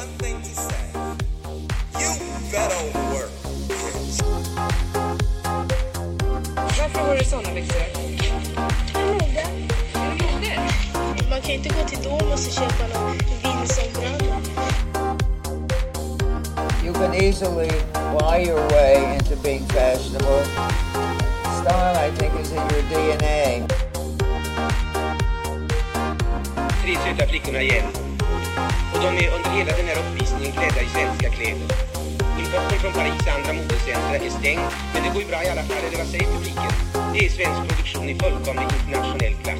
one thing to say. You better work. Varför har du såna byxor? Mode. Är det mode? Man kan inte gå till Domus och köpa någon vindsombrand. You can easily buy your way into being fashionable. Style, I think, is in your DNA. Tre söta flickorna igen. Och de är under hela den här uppvisningen klädda i svenska kläder. Importen från Paris och andra modecentra är stängd, men det går ju bra i alla fall, eller vad säger publiken? Det är svensk produktion i fullkomlig internationell klass.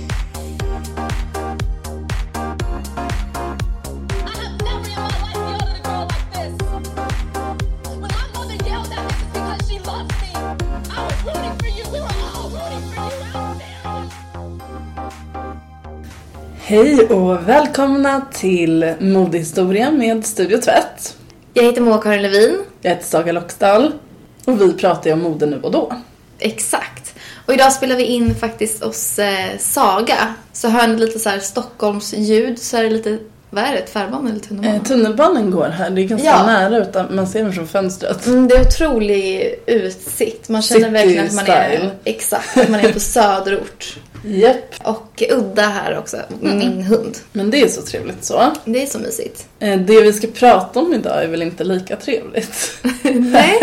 Hej och välkomna till Modehistoria med Studio Tvätt. Jag heter Moa-Karin Levin. Jag heter Saga Loxdal och vi pratar om mode nu och då. Exakt. Och idag spelar vi in faktiskt hos Saga. Så hör ni lite så här Stockholms ljud, så är det lite, vad är det, tvärbanan eller tunnelbanan? Tunnelbanan går här, det är ganska nära utan man ser den från fönstret. Det är otrolig utsikt. Man känner verkligen att man är, exakt, att man är på söderort. Japp. Och udda här också, min hund. Men det är så trevligt så. Det är så mysigt. Det vi ska prata om idag är väl inte lika trevligt. Nej.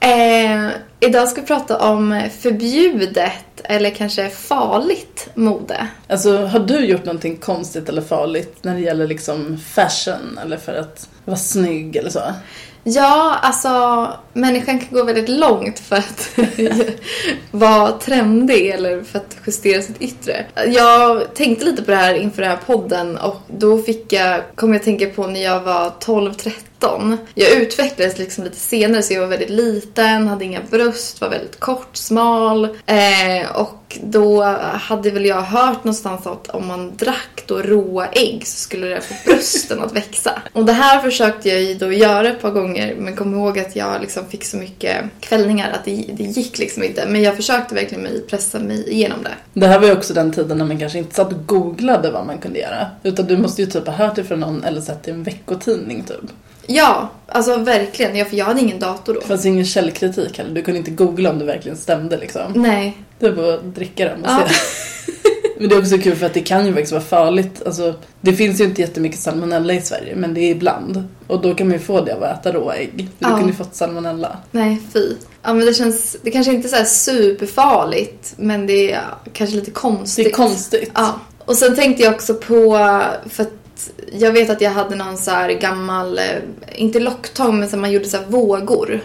Idag ska vi prata om förbjudet eller kanske farligt mode. Alltså, har du gjort någonting konstigt eller farligt när det gäller liksom fashion eller för att vara snygg eller så? Ja, alltså människan kan gå väldigt långt för att vara trendig eller för att justera sitt yttre. Jag tänkte lite på det här inför den här podden och då kom jag tänka på när jag var 12-13. Jag utvecklades liksom lite senare så jag var väldigt liten, hade inga bröst, var väldigt kort, smal och då hade väl jag hört någonstans att om man drack då råa ägg så skulle det få brösten att växa. Och det här försökte jag ju då göra ett par gånger men kom ihåg att jag liksom fick så mycket kvällningar att det gick liksom inte. Men jag försökte verkligen pressa mig igenom det. Det här var ju också den tiden när man kanske inte satt och googlade vad man kunde göra. Utan du måste ju typ ha hört det från någon eller sett i en veckotidning typ. Ja, alltså verkligen. För jag hade ingen dator då. Det fanns ingen källkritik heller. Du kunde inte googla om det verkligen stämde liksom. Nej. Det var att dricka dem och se. Men det är också kul för att det kan ju faktiskt vara farligt. Alltså, det finns ju inte jättemycket salmonella i Sverige, men det är ibland. Och då kan man ju få det av att äta råägg. För du kunde ju fått salmonella. Nej, fy. Ja, men det kanske inte är så här superfarligt, men det är kanske lite konstigt. Det är konstigt. Ja. Och sen tänkte jag också på, för att jag vet att jag hade någon så här gammal, inte locktång, men så man gjorde så här vågor.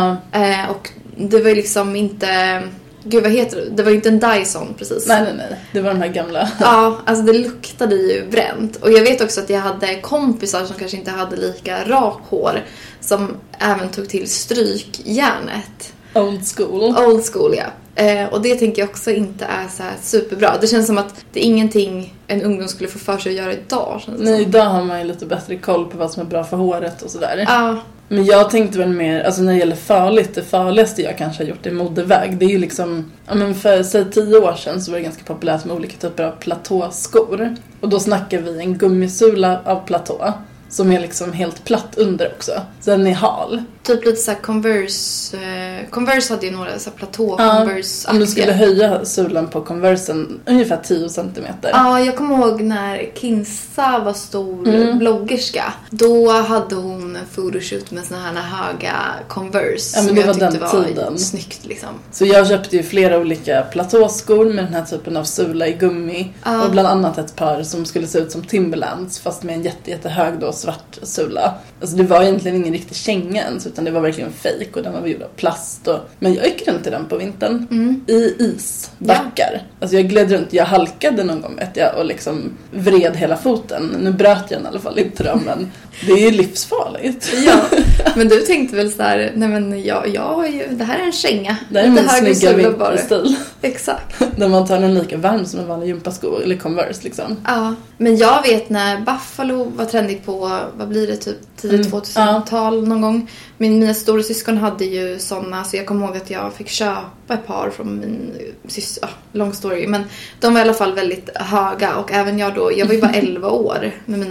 Och det var ju liksom inte... Gud, vad heter det? Det var ju inte en Dyson precis. Nej. Det var de här gamla. Ja, alltså det luktade ju bränt. Och jag vet också att jag hade kompisar som kanske inte hade lika rak hår. Som även tog till strykjärnet. Old school. Old school, ja. Och det tänker jag också inte är så här superbra. Det känns som att det är ingenting en ungdom skulle få för sig att göra idag. Nej, idag har man ju lite bättre koll på vad som är bra för håret och sådär. Ja. Men jag tänkte väl mer, alltså när det gäller farligt, det farligaste jag kanske har gjort i modeväg, det är ju liksom, ja men för säg 10 år sedan så var det ganska populärt med olika typer av platåskor. Och då snackar vi en gummisula av platå. Som är liksom helt platt under också. Så den är hal. Typ lite såhär Converse. Converse hade ju några såhär platå Converse. Om du skulle höja sulan på Conversen ungefär 10 centimeter. Ja, jag kommer ihåg när Kinsa var stor bloggerska. Då hade hon photoshoot med såna här höga Converse. Ja, men det var den tiden. Var snyggt liksom. Så jag köpte ju flera olika platåskor med den här typen av sula i gummi. Och bland annat ett par som skulle se ut som Timberlands fast med en jättehög då svart sula. Alltså det var egentligen ingen riktig känga ens utan det var verkligen fake och den var gjord av plast. Men jag gick runt i den på vintern i isbackar. Ja. Alltså jag gled runt, jag halkade någon gång vet jag och liksom vred hela foten. Nu bröt jag den i alla fall inte då, men det är ju livsfarligt. Ja, men du tänkte väl så här, nej men jag har ju, det här är en känga. Det är min snygga vinterstil. Exakt. Där man tar den lika varm som en vanlig gympasko eller Converse liksom. Ja, men jag vet när Buffalo var trendig på, vad blir det, typ 10-2000-tal någon gång. Mina stora syskon hade ju såna, så jag kommer ihåg att jag fick köpa ett par från min syster. Lång story, men de var i alla fall väldigt höga och även jag då, jag var ju bara 11 år med mina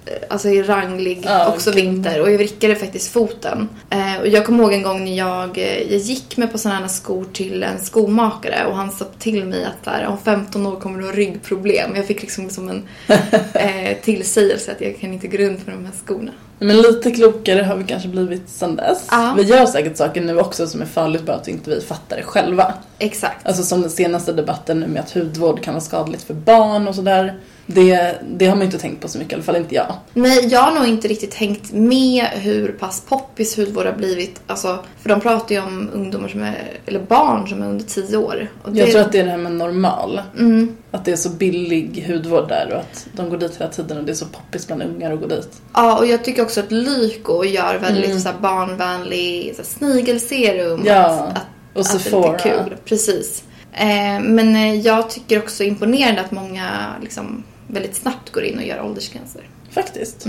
alltså i ranglig Ja, också okej. vinter. Och jag vrickade faktiskt foten. Och jag kommer ihåg en gång när jag gick med på sådana här skor till en skomakare. Och han sa till mig att där, om 15 år kommer du ha ryggproblem. Jag fick liksom som en tillsägelse att jag kan inte gå runt med de här skorna. Men lite klokare har vi kanske blivit sedan dess. Ja. Vi gör säkert saker nu också som är farligt, bara att inte vi fattar det själva. Exakt. Alltså som den senaste debatten nu med att hudvård kan vara skadligt för barn och sådär. Det har man inte tänkt på så mycket, i alla fall inte jag. Nej, jag har nog inte riktigt hängt med hur pass poppis hudvård har blivit. Alltså, för de pratar ju om ungdomar som är, eller barn som är under 10 år. Och Jag tror att det är det här med normal. Att det är så billig hudvård där och att de går dit hela tiden och det är så poppis bland ungar att gå dit. Ja, och jag tycker också att Lyko gör väldigt så här barnvänlig så här, snigelserum. Ja, och att det är Sephora. lite kul, precis. Men jag tycker också imponerande att många liksom väldigt snabbt går in och gör åldersgränser. Faktiskt.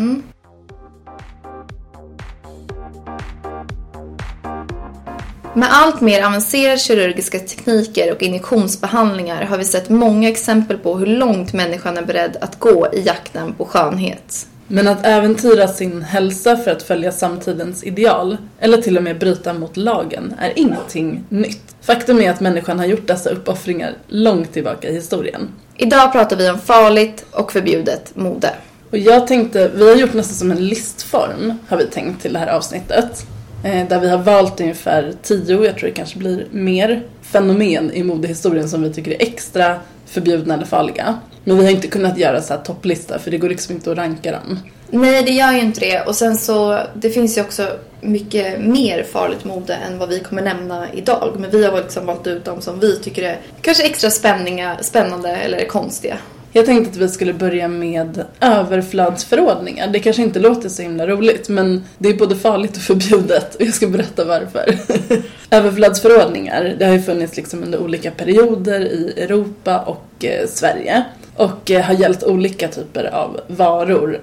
Med allt mer avancerade kirurgiska tekniker och injektionsbehandlingar har vi sett många exempel på hur långt människan är beredd att gå i jakten på skönhet. Men att äventyra sin hälsa för att följa samtidens ideal eller till och med bryta mot lagen är ingenting nytt. Faktum är att människan har gjort dessa uppoffringar långt tillbaka i historien. Idag pratar vi om farligt och förbjudet mode. Och jag tänkte, vi har gjort nästan som en listform har vi tänkt till det här avsnittet. Där vi har valt ungefär 10, jag tror det kanske blir mer, fenomen i modehistorien som vi tycker är extra förbjudna eller farliga. Men vi har inte kunnat göra så här topplista för det går liksom inte att ranka dem. Nej, det gör ju inte det. Och sen så, det finns ju också mycket mer farligt mode än vad vi kommer nämna idag. Men vi har liksom valt ut dem som vi tycker är kanske extra spännande eller konstiga. Jag tänkte att vi skulle börja med överflödsförordningar. Det kanske inte låter så himla roligt, men det är både farligt och förbjudet. Och jag ska berätta varför. Överflödsförordningar, det har ju funnits liksom under olika perioder i Europa och Sverige. Och har gällt olika typer av varor.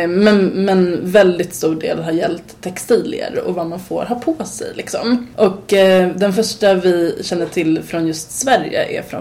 Men väldigt stor del har gällt textilier och vad man får ha på sig. Liksom. Och den första vi känner till från just Sverige är från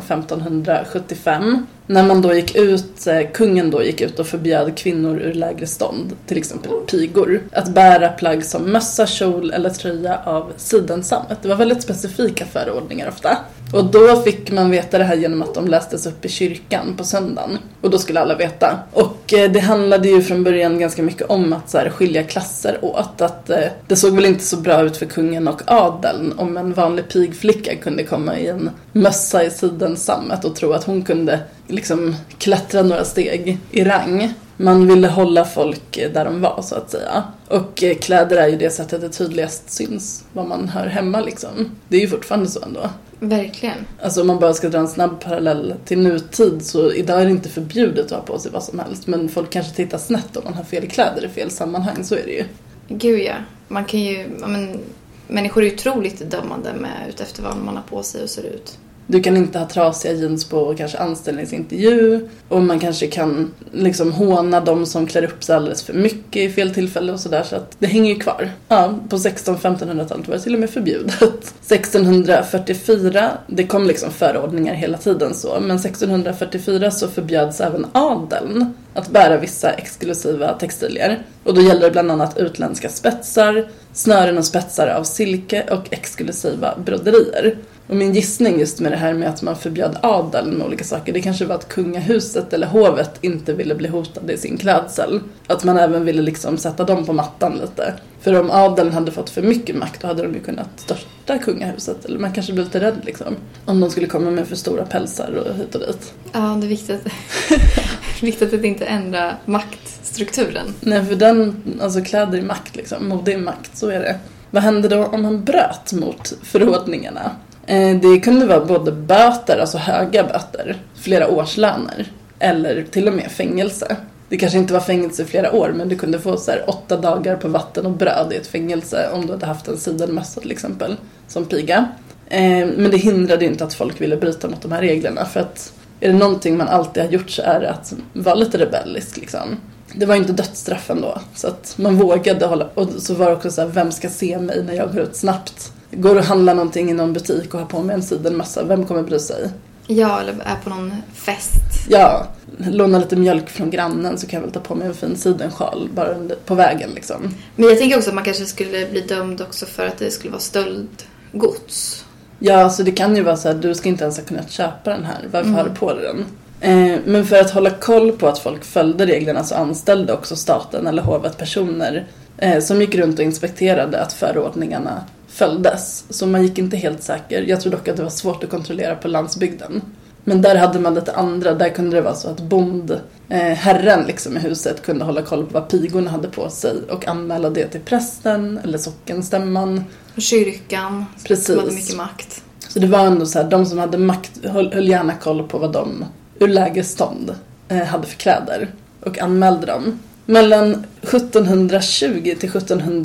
1575. När man då gick ut, kungen då gick ut och förbjöd kvinnor ur lägre stånd, till exempel pigor, att bära plagg som mössa, kjol eller tröja av sidensammet. Det var väldigt specifika förordningar ofta. Och då fick man veta det här genom att de lästes upp i kyrkan på söndagen. Och då skulle alla veta. Och det handlade ju från början ganska mycket om att så här, skilja klasser åt. Att det såg väl inte så bra ut för kungen och adeln om en vanlig pigflicka kunde komma i en mössa i sidensammet och tro att hon kunde liksom klättra några steg i rang. Man ville hålla folk där de var, så att säga. Och kläder är ju det sättet det tydligast syns vad man hör hemma liksom. Det är ju fortfarande så ändå. Verkligen. Alltså om man bara ska dra en snabb parallell till nutid, så idag är det inte förbjudet att ha på sig vad som helst. Men folk kanske tittar snett om man har fel kläder i fel sammanhang, så är det ju. Gud ja. Man kan ju, människor är ju otroligt dömande med utefter vad man har på sig och ser ut. Du kan inte ha trasiga jeans på kanske anställningsintervju. Och man kanske kan liksom håna de som klär upp sig alldeles för mycket i fel tillfälle och sådär. Så att det hänger ju kvar. Ja, på 1600-1500-talet var det till och med förbjudet. 1644, det kom liksom förordningar hela tiden så. Men 1644 så förbjöds även adeln att bära vissa exklusiva textilier. Och då gäller det bland annat utländska spetsar, snören och spetsar av silke och exklusiva broderier. Och min gissning just med det här med att man förbjöd adeln med olika saker, det kanske var att kungahuset eller hovet inte ville bli hotade i sin klädsel. Att man även ville liksom sätta dem på mattan lite. För om adeln hade fått för mycket makt, då hade de ju kunnat störta kungahuset. Eller man kanske blev lite rädd liksom. Om de skulle komma med för stora pälsar och hit och dit. Ja, det är viktigt att inte ändra maktstrukturen. Nej, för alltså kläder är makt liksom. Mode är makt, så är det. Vad hände då om man bröt mot förordningarna? Det kunde vara både böter, alltså höga böter, flera årslöner, eller till och med fängelse. Det kanske inte var fängelse i flera år, men du kunde få så här 8 dagar på vatten och bröd i ett fängelse om du hade haft en sidenmössa till exempel, som piga. Men det hindrade inte att folk ville bryta mot de här reglerna, för att är det någonting man alltid har gjort så är det att vara lite rebellisk liksom. Det var ju inte dödsstraffen då, så att man vågade hålla. Och så var det också så här, vem ska se mig när jag går ut snabbt? Går och handlar någonting i någon butik och har på mig en sidenmössa, vem kommer bry sig? Ja, eller är på någon fest. Ja, låna lite mjölk från grannen så kan jag väl ta på mig en fin sidensjal bara på vägen liksom. Men jag tänker också att man kanske skulle bli dömd också för att det skulle vara stöldgods. Ja, så det kan ju vara så här, du ska inte ens ha kunnat köpa den här. Varför har du på dig den? Men för att hålla koll på att folk följde reglerna så anställde också staten eller hovet personer som gick runt och inspekterade att förordningarna följdes. Så man gick inte helt säker. Jag tror dock att det var svårt att kontrollera på landsbygden. Men där hade man lite andra. Där kunde det vara så att herren liksom i huset kunde hålla koll på vad pigorna hade på sig och anmäla det till prästen eller sockenstämman. Och kyrkan. Precis. Som hade mycket makt. Så det var ändå så här, de som hade makt höll gärna koll på vad de ur lägesstånd hade för kläder och anmälde dem. Mellan 1720 till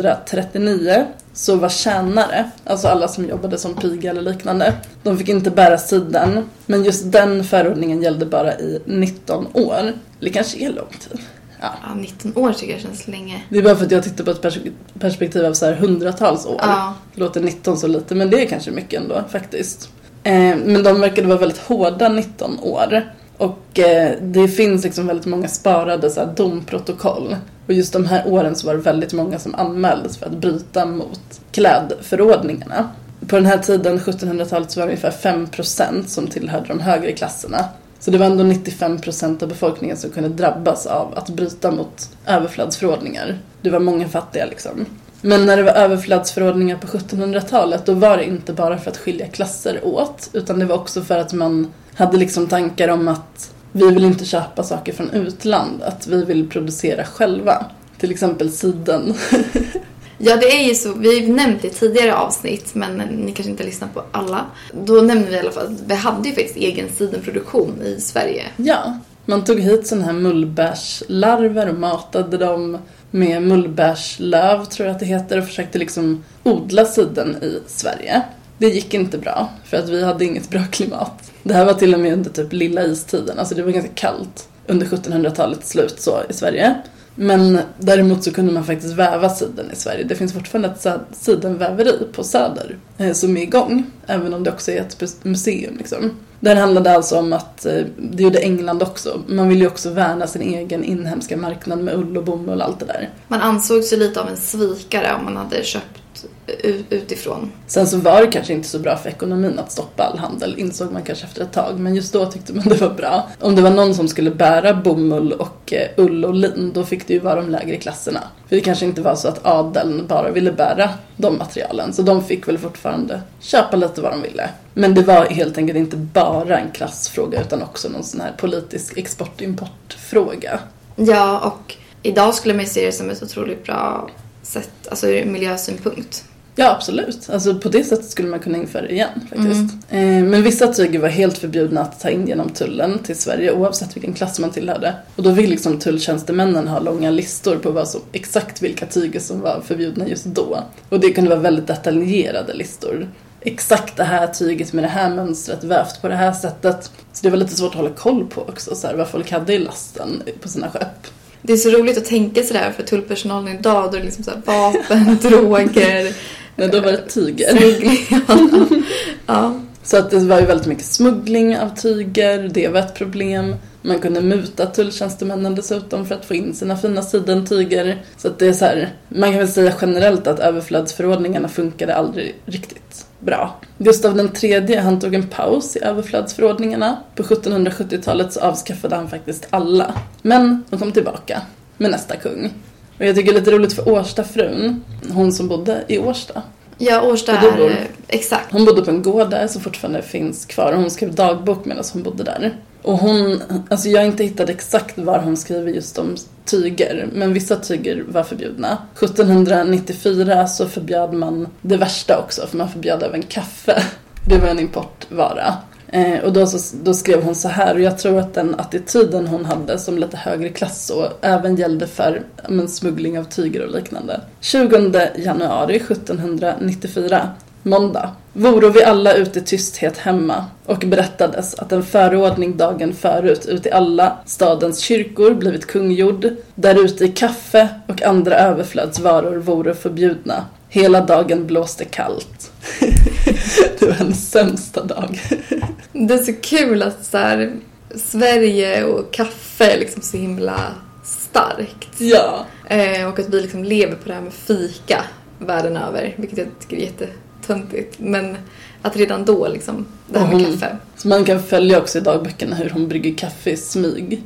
1739 så var tjänare, alltså alla som jobbade som piga eller liknande, de fick inte bära siden, men just den förordningen gällde bara i 19 år. Eller kanske är lång tid. Ja, 19 år tycker jag känns länge. Det är bara för att jag tittar på ett perspektiv av så här hundratals år. Ja. Det låter 19 så lite, men det är kanske mycket ändå faktiskt. Men de verkade vara väldigt hårda 19 år. Och det finns liksom väldigt många sparade så här domprotokoll. Och just de här åren så var det väldigt många som anmäldes för att bryta mot klädförordningarna. På den här tiden, 1700-talet, så var det ungefär 5% som tillhörde de högre klasserna. Så det var ändå 95% av befolkningen som kunde drabbas av att bryta mot överflödsförordningar. Det var många fattiga liksom. Men när det var överflödsförordningar på 1700-talet, då var det inte bara för att skilja klasser åt, utan det var också för att man hade liksom tankar om att vi vill inte köpa saker från utland, att vi vill producera själva. Till exempel siden. Ja, det är ju så. Vi har nämnt det i tidigare avsnitt, men ni kanske inte lyssnar på alla. Då nämnde vi i alla fall att vi hade ju faktiskt egen sidenproduktion i Sverige. Ja, man tog hit sådana här mullbärslarver och matade dem med mullbärslöv, tror jag att det heter, och försökte liksom odla siden i Sverige. Det gick inte bra, för att vi hade inget bra klimat. Det här var till och med under typ lilla istiden, alltså det var ganska kallt under 1700-talets slut så i Sverige. Men däremot så kunde man faktiskt väva siden i Sverige. Det finns fortfarande ett sidenväveri på Söder som är igång, även om det också är ett museum liksom. Det handlade alltså om att det gjorde England också. Man ville ju också värna sin egen inhemska marknad med ull och bomull och allt det där. Man ansåg sig lite av en svikare om man hade köpt utifrån. Sen så var det kanske inte så bra för ekonomin att stoppa all handel, insåg man kanske efter ett tag. Men just då tyckte man det var bra. Om det var någon som skulle bära bomull och ull och lin, då fick det ju vara de lägre klasserna. För det kanske inte var så att adeln bara ville bära de materialen. Så de fick väl fortfarande köpa lite vad de ville. Men det var helt enkelt inte bara en klassfråga utan också någon sån här politisk export-import-fråga. Ja, och idag skulle man se det som ett otroligt bra sätt, alltså ur miljösynpunkt. Ja, absolut. Alltså på det sättet skulle man kunna införa det igen faktiskt. Men vissa tyger var helt förbjudna att ta in genom tullen till Sverige oavsett vilken klass man tillhörde. Och då vill liksom tulltjänstemännen ha långa listor på vad som, exakt vilka tyger som var förbjudna just då. Och det kunde vara väldigt detaljerade listor. Exakt det här tyget med det här mönstret vävt på det här sättet. Så det var lite svårt att hålla koll på också, så här, vad folk hade i lasten på sina skepp. Det är så roligt att tänka sig där för tullpersonalen idag. Då är det liksom så här vapen, droger. Men då var det tyger. Smuggling. Ja. Så att det var ju väldigt mycket smuggling av tyger. Det var ett problem. Man kunde muta tulltjänstemännen dessutom för att få in sina fina sidentyger. Så att det är så här, man kan väl säga generellt att överflödsförordningarna funkade aldrig riktigt bra. Gustav III, han tog en paus i överflödsförordningarna. På 1770-talet så avskaffade han faktiskt alla. Men de kom tillbaka med nästa kung. Och jag tycker det är lite roligt för Årstafrun, hon som bodde i Årsta. Ja, Årsta är exakt. Hon bodde på en gård där som fortfarande finns kvar. Hon skrev dagbok medan hon bodde där. Och hon, alltså jag har inte hittat exakt var hon skriver just om tyger, men vissa tyger var förbjudna. 1794 så förbjöd man det värsta också, för man förbjöd även kaffe. Det var en importvara. Och då skrev hon så här, och jag tror att den attityden hon hade som lite högre klass så även gällde för smuggling av tyger och liknande. 20 januari 1794, måndag, voro vi alla ute i tysthet hemma och berättades att en förordning dagen förut ut i alla stadens kyrkor blivit kungjord, där ute i kaffe och andra överflödsvaror voro förbjudna. Hela dagen blåste kallt. Det var en sämsta dag. Det är så kul att så här, Sverige och kaffe är liksom så himla starkt. Ja. Och att vi liksom lever på det här med fika världen över, vilket jag tycker är jättetöntigt. Men att redan då liksom, det här med kaffe. Så man kan följa också i dagböckerna hur hon brygger kaffe i smyg.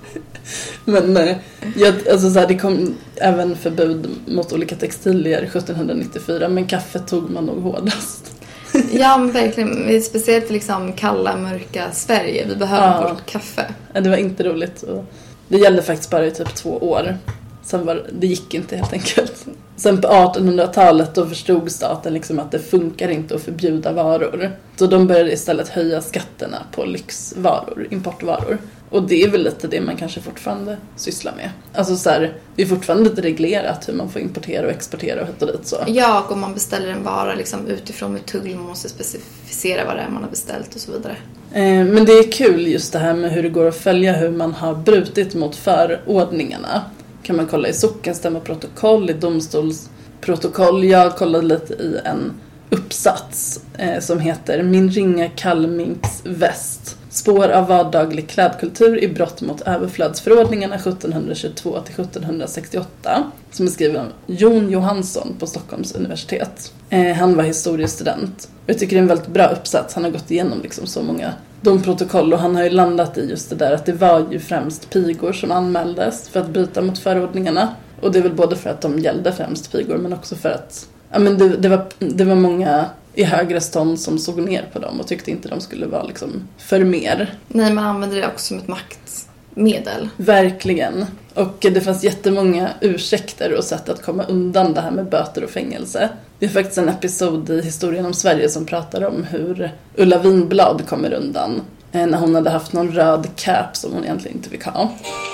Men alltså så här, det kom även förbud mot olika textilier 1794, men kaffe tog man nog hårdast. Ja, men verkligen. Speciellt liksom kalla, mörka Sverige. Vi behöver vårt kaffe. Ja, det var inte roligt. Det gällde faktiskt bara i typ 2 år. Sen det gick inte helt enkelt. Sen på 1800-talet då förstod staten liksom att det funkar inte att förbjuda varor. Så de började istället höja skatterna på lyxvaror, importvaror. Och det är väl lite det man kanske fortfarande sysslar med. Alltså så här, det är fortfarande inte reglerat hur man får importera och exportera och hit och dit så. Ja, och om man beställer en vara liksom utifrån med tull, man måste specificera vad det är man har beställt och så vidare. Men det är kul just det här med hur det går att följa hur man har brutit mot förordningarna. Kan man kolla i sockenstämmaprotokoll, i domstolsprotokoll. Jag kollade lite i en uppsats som heter Min ringa kallminks väst. Spår av vardaglig klädkultur i brott mot överflödsförordningarna 1722 till 1768. Som är skriven av Jon Johansson på Stockholms universitet. Han var historiestudent. Jag tycker det är en väldigt bra uppsats. Han har gått igenom liksom så många domprotokoll och han har ju landat i just det där att det var ju främst pigor som anmäldes för att bryta mot förordningarna. Och det är väl både för att de gällde främst pigor men också för att det var många i högre stånd som såg ner på dem och tyckte inte de skulle vara liksom för mer. Nej, man använder det också som ett maktmedel. Verkligen. Och det fanns jättemånga ursäkter och sätt att komma undan det här med böter och fängelse. Det är faktiskt en episod i Historien om Sverige som pratar om hur Ulla Vinblad kommer undan när hon hade haft någon röd cap som hon egentligen inte fick ha.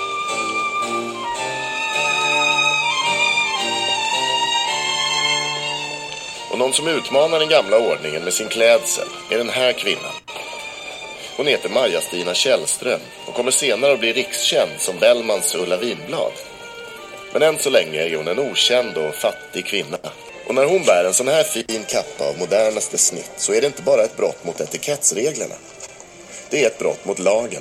Och någon som utmanar den gamla ordningen med sin klädsel är den här kvinnan. Hon heter Maja-Stina Källström och kommer senare att bli rikskänd som Bellmans Ulla Vinblad. Men än så länge är hon en okänd och fattig kvinna. Och när hon bär en sån här fin kappa av modernaste snitt så är det inte bara ett brott mot etikettsreglerna. Det är ett brott mot lagen.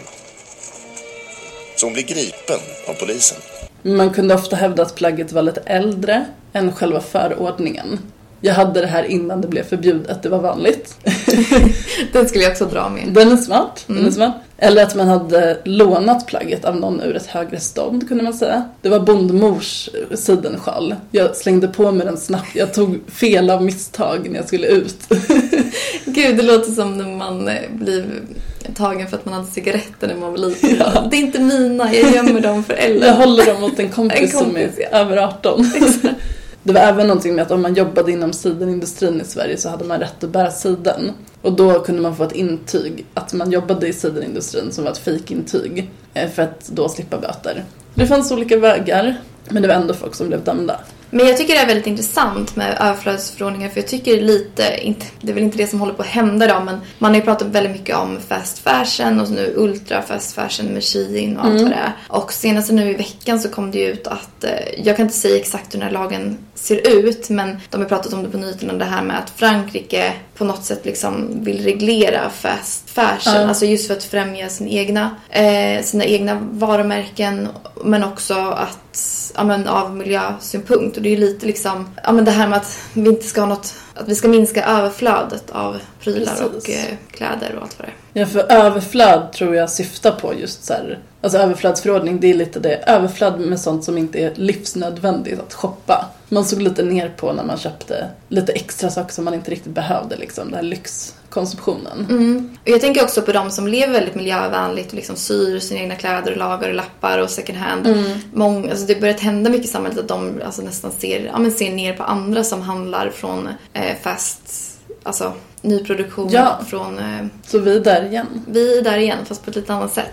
Så hon blir gripen av polisen. Man kunde ofta hävda att plagget var lite äldre än själva förordningen. Jag hade det här innan det blev förbjudet, det var vanligt. Den skulle jag också dra med. Den är smart. Eller att man hade lånat plagget av någon ur ett högre stånd, kunde man säga. Det var bondmors sidensjal. Jag slängde på mig den snabbt. Jag tog fel av misstag när jag skulle ut. Gud, det låter som när man blir tagen för att man hade cigaretter när man var liten. Ja. Det är inte mina, jag gömmer dem för äldre. Jag håller dem åt en kompis som är över 18. Det var även någonting med att om man jobbade inom sidenindustrin i Sverige så hade man rätt att bära siden. Och då kunde man få ett intyg att man jobbade i sidenindustrin som var ett fejkintyg för att då slippa böter. Det fanns olika vägar, men det var ändå folk som blev dömda. Men jag tycker det är väldigt intressant med överflödsförordningar, för jag tycker det är väl inte det som håller på att hända då, men man har ju pratat väldigt mycket om fast fashion och nu ultra fast fashion med Shein och allt vad det är. Och senast nu i veckan så kom det ju ut att, jag kan inte säga exakt hur den här lagen ser ut, men de har pratat om det på nyheterna, det här med att Frankrike på något sätt liksom vill reglera fast fashion, alltså just för att främja sina egna varumärken, men också att av miljösynpunkt. Och det är ju lite liksom det här med att vi inte ska ha något, att vi ska minska överflödet av prylar. Precis. Och kläder och allt vad det är. Ja, för överflöd tror jag syftar på just så här, alltså överflödsförordning, det är lite det, överflöd med sånt som inte är livsnödvändigt att shoppa. Man såg lite ner på när man köpte lite extra saker som man inte riktigt behövde, liksom den här lyxkonsumtionen. Och jag tänker också på de som lever väldigt miljövänligt och liksom syr sina egna kläder och lagar och lappar och second hand. Alltså det börjat hända mycket i samhället att de alltså nästan ser ner på andra som handlar från alltså nyproduktion från... Så vi är där igen. Vi är där igen, fast på ett lite annat sätt.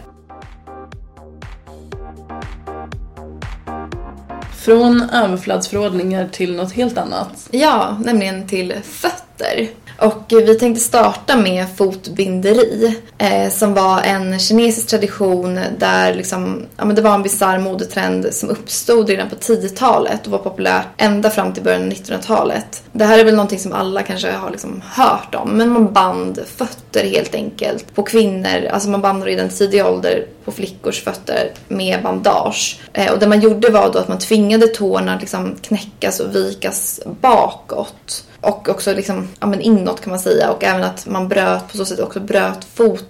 Från överflödsförordningar till något helt annat. Ja, nämligen till fötter. Och vi tänkte starta med fotbinderi som var en kinesisk tradition där liksom, ja, men det var en bizarr modetrend som uppstod redan på 10-talet och var populärt ända fram till början av 1900-talet. Det här är väl någonting som alla kanske har liksom hört om, men man band fötter helt enkelt på kvinnor, alltså man band redan tidig ålder på flickors fötter med bandage. Och det man gjorde var då att man tvingade tårna att liksom knäckas och vikas bakåt. Och också liksom, ja, men inåt kan man säga. Och även att man på så sätt också bröt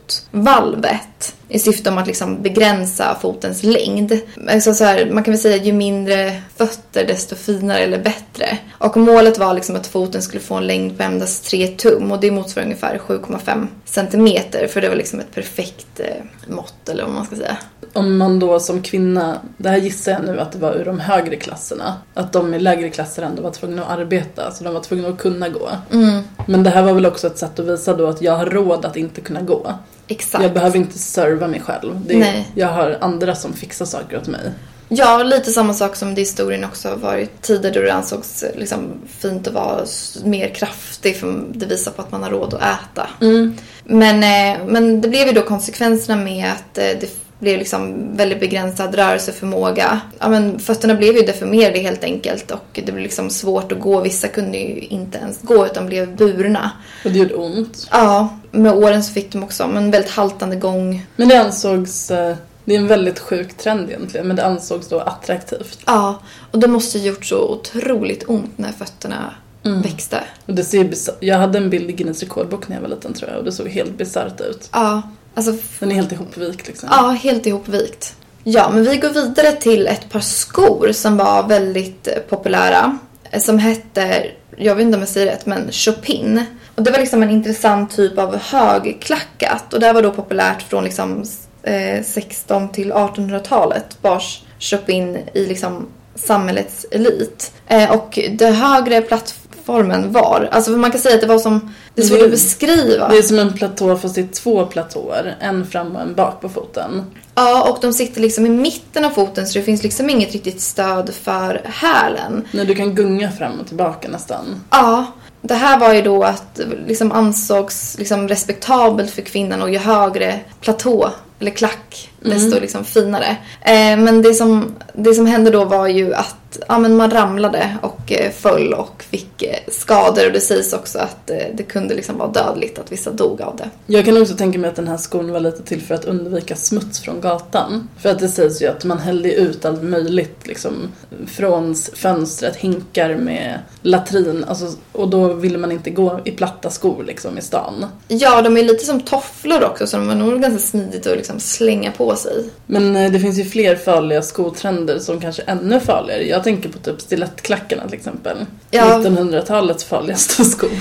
fotvalvet i syfte om att liksom begränsa fotens längd. Så här, man kan väl säga ju mindre fötter desto finare eller bättre. Och målet var liksom att foten skulle få en längd på endast 3 tum. Och det motsvarar ungefär 7,5 centimeter. För det var liksom ett perfekt mått eller vad man ska säga. Om man då som kvinna, det här gissar jag nu att det var ur de högre klasserna. Att de i lägre klasser ändå var tvungna att arbeta. Så de var tvungna att kunna gå. Men det här var väl också ett sätt att visa då att jag har råd att inte kunna gå. Exakt. Jag behöver inte serva mig själv. Jag har andra som fixar saker åt mig. Ja, lite samma sak som det i historien också har varit tider då det ansågs liksom fint att vara mer kraftig för det visar på att man har råd att äta. Men det blev ju då konsekvenserna med att det blev liksom väldigt begränsad rörelseförmåga. Ja, men fötterna blev ju deformerade helt enkelt och det blev liksom svårt att gå. Vissa kunde ju inte ens gå utan blev burna. Och det gjorde ont. Ja, med åren så fick de också en väldigt haltande gång. Men det ansågs, det är en väldigt sjuk trend egentligen, men det ansågs då attraktivt. Ja, och det måste ha gjort så otroligt ont när fötterna växte. Och det ser jag hade en bild i Guinness rekordbok när jag var liten tror jag och det såg helt bizarrt ut. Ja. Alltså, den är helt ihopvikt liksom. Ja, helt ihopvikt. Ja, men vi går vidare till ett par skor som var väldigt populära. Som hette, jag vet inte om jag säger rätt, men Chopin. Och det var liksom en intressant typ av högklackat. Och det var då populärt från liksom 16 till 1800-talet. Bars Chopin i liksom samhällets elit. Och det högre plattformen var, alltså man kan säga att det var som, det är svårt att beskriva. Det är som en platå fast det är 2 platåer, en fram och en bak på foten. Ja, och de sitter liksom i mitten av foten så det finns liksom inget riktigt stöd för hälen. Nej, du kan gunga fram och tillbaka nästan. Ja, det här var ju då att liksom ansågs liksom respektabelt för kvinnan och ju högre platå eller klack desto liksom finare. Men det som hände då var ju att men man ramlade och föll och fick skador och det sägs också att det kunde liksom vara dödligt att vissa dog av det. Jag kan också tänka mig att den här skon var lite till för att undvika smuts från gatan. För att det sägs ju att man hällde ut allt möjligt liksom från fönstret, hinkar med latrin alltså, och då ville man inte gå i platta skor liksom i stan. Ja, de är lite som tofflor också så de var nog ganska smidigt att liksom slänga på sig. Men det finns ju fler farliga skotrender som kanske är ännu farligare. Jag tänker på typ stilettklackarna till exempel. Ja. 1900-talets farligaste skor.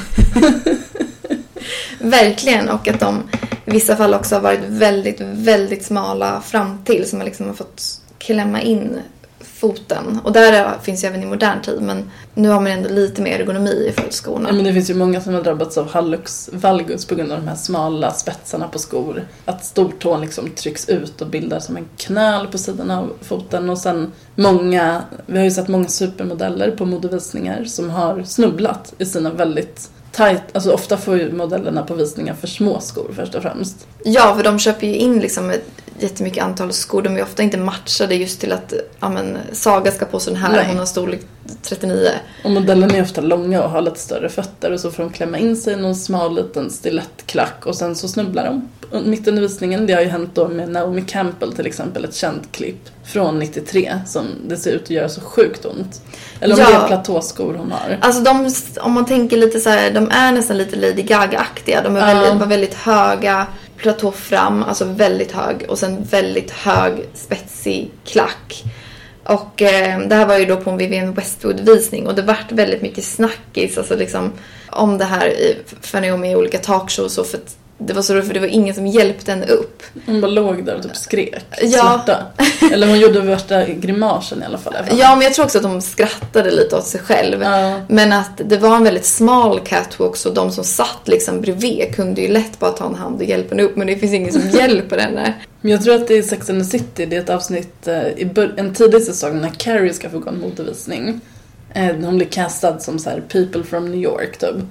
Verkligen, och att de i vissa fall också har varit väldigt, väldigt smala fram till så man liksom har fått klämma in foten. Och där finns ju även i modern tid, men nu har man ändå lite mer ergonomi i följdskorna. Ja, men det finns ju många som har drabbats av hallux valgus på grund av de här smala spetsarna på skor. Att stortån liksom trycks ut och bildar som en knöl på sidan av foten. Och sen vi har ju sett många supermodeller på modevisningar som har snubblat i sina väldigt tight, alltså ofta får ju modellerna på visningar för små skor först och främst. Ja, för de köper ju in liksom ett jättemycket antal skor. De är ofta inte matchade just till att Saga ska på sån här. Nej. Hon har storlek 39. Och modellen är ofta långa och har lite större fötter och så får de klämma in sig i någon smal liten stilettklack och sen så snubblar de mitt under visningen. Det har ju hänt då med Naomi Campbell till exempel, ett känt klipp från 93 som det ser ut att göra så sjukt ont. Eller om det är platåskor hon har. Alltså om man tänker lite så här, de är nästan lite Lady Gaga-aktiga. De är väldigt höga platå fram, alltså väldigt hög och sen väldigt hög spetsig klack. Och det här var ju då på en Vivienne Westwood-visning och det vart väldigt mycket snackis alltså liksom, om det här för Naomi i olika talkshows och för att det var så roligt för det var ingen som hjälpte henne upp. Hon bara låg där och typ skrek. Ja. Eller hon gjorde värsta grimasen i alla fall. Ja, men jag tror också att hon skrattade lite åt sig själv. Ja. Men att det var en väldigt smal catwalk så de som satt liksom bredvid kunde ju lätt bara ta en hand och hjälpa henne upp. Men det finns ingen som hjälper henne. Men jag tror att det är Sex and the City. Det är ett avsnitt i en tidig säsong när Carrie ska få gå en modevisning. Hon blir castad som så här people from New York typ.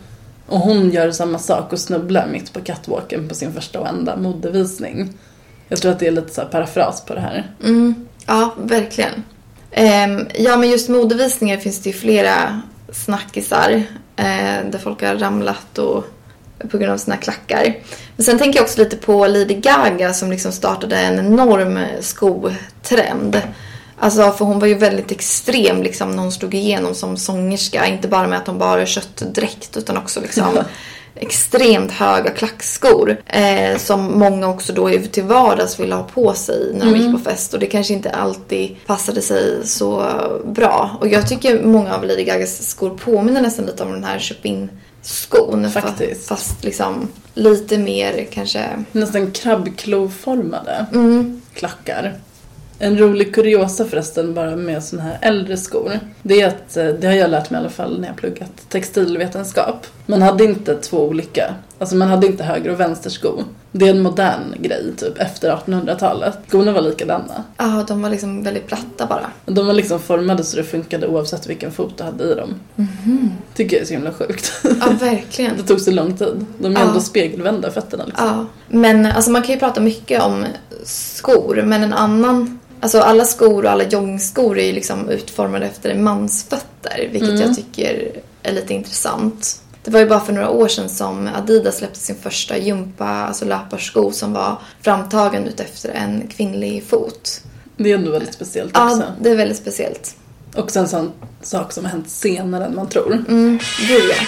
Och hon gör samma sak och snubblar mitt på catwalken på sin första och enda modevisning. Jag tror att det är lite så här parafras på det här. Ja, verkligen. Ja, men just modevisningar finns det ju flera snackisar där folk har ramlat och på grund av sina klackar. Men sen tänker jag också lite på Lady Gaga som liksom startade en enorm skotrend. Alltså, för hon var ju väldigt extrem liksom, när hon slog igenom som sångerska. Inte bara med att hon bara köttdräkt utan också liksom extremt höga klackskor. Som många också då till vardags ville ha på sig när de gick på fest. Och det kanske inte alltid passade sig så bra. Och jag tycker många av Lady Gagas skor påminner nästan lite om den här köp-in-skon. Faktiskt. Fast liksom lite mer kanske... Nästan krabbkloformade klackar. En rolig kuriosa förresten bara med såna här äldre skor. Det är att, det har jag lärt mig i alla fall när jag pluggat textilvetenskap. Man hade inte två olika. Alltså man hade inte höger och vänster sko. Det är en modern grej typ efter 1800-talet. Skorna var likadana. Ja, de var liksom väldigt platta bara. De var liksom formade så det funkade oavsett vilken fot du hade i dem. Tycker jag är så himla sjukt. Ja, verkligen. Det tog så lång tid. De är ändå spegelvända fötterna liksom. Ja, men alltså man kan ju prata mycket om skor. Men en annan... Alltså alla skor och alla joggingskor är ju liksom utformade efter en mans fötter. Vilket jag tycker är lite intressant. Det var ju bara för några år sedan som Adidas släppte sin första alltså löparsko som var framtagen ut efter en kvinnlig fot. Det är ändå väldigt speciellt också. Ja, det är väldigt speciellt. Också en sån sak som har hänt senare än man tror. Gud ja.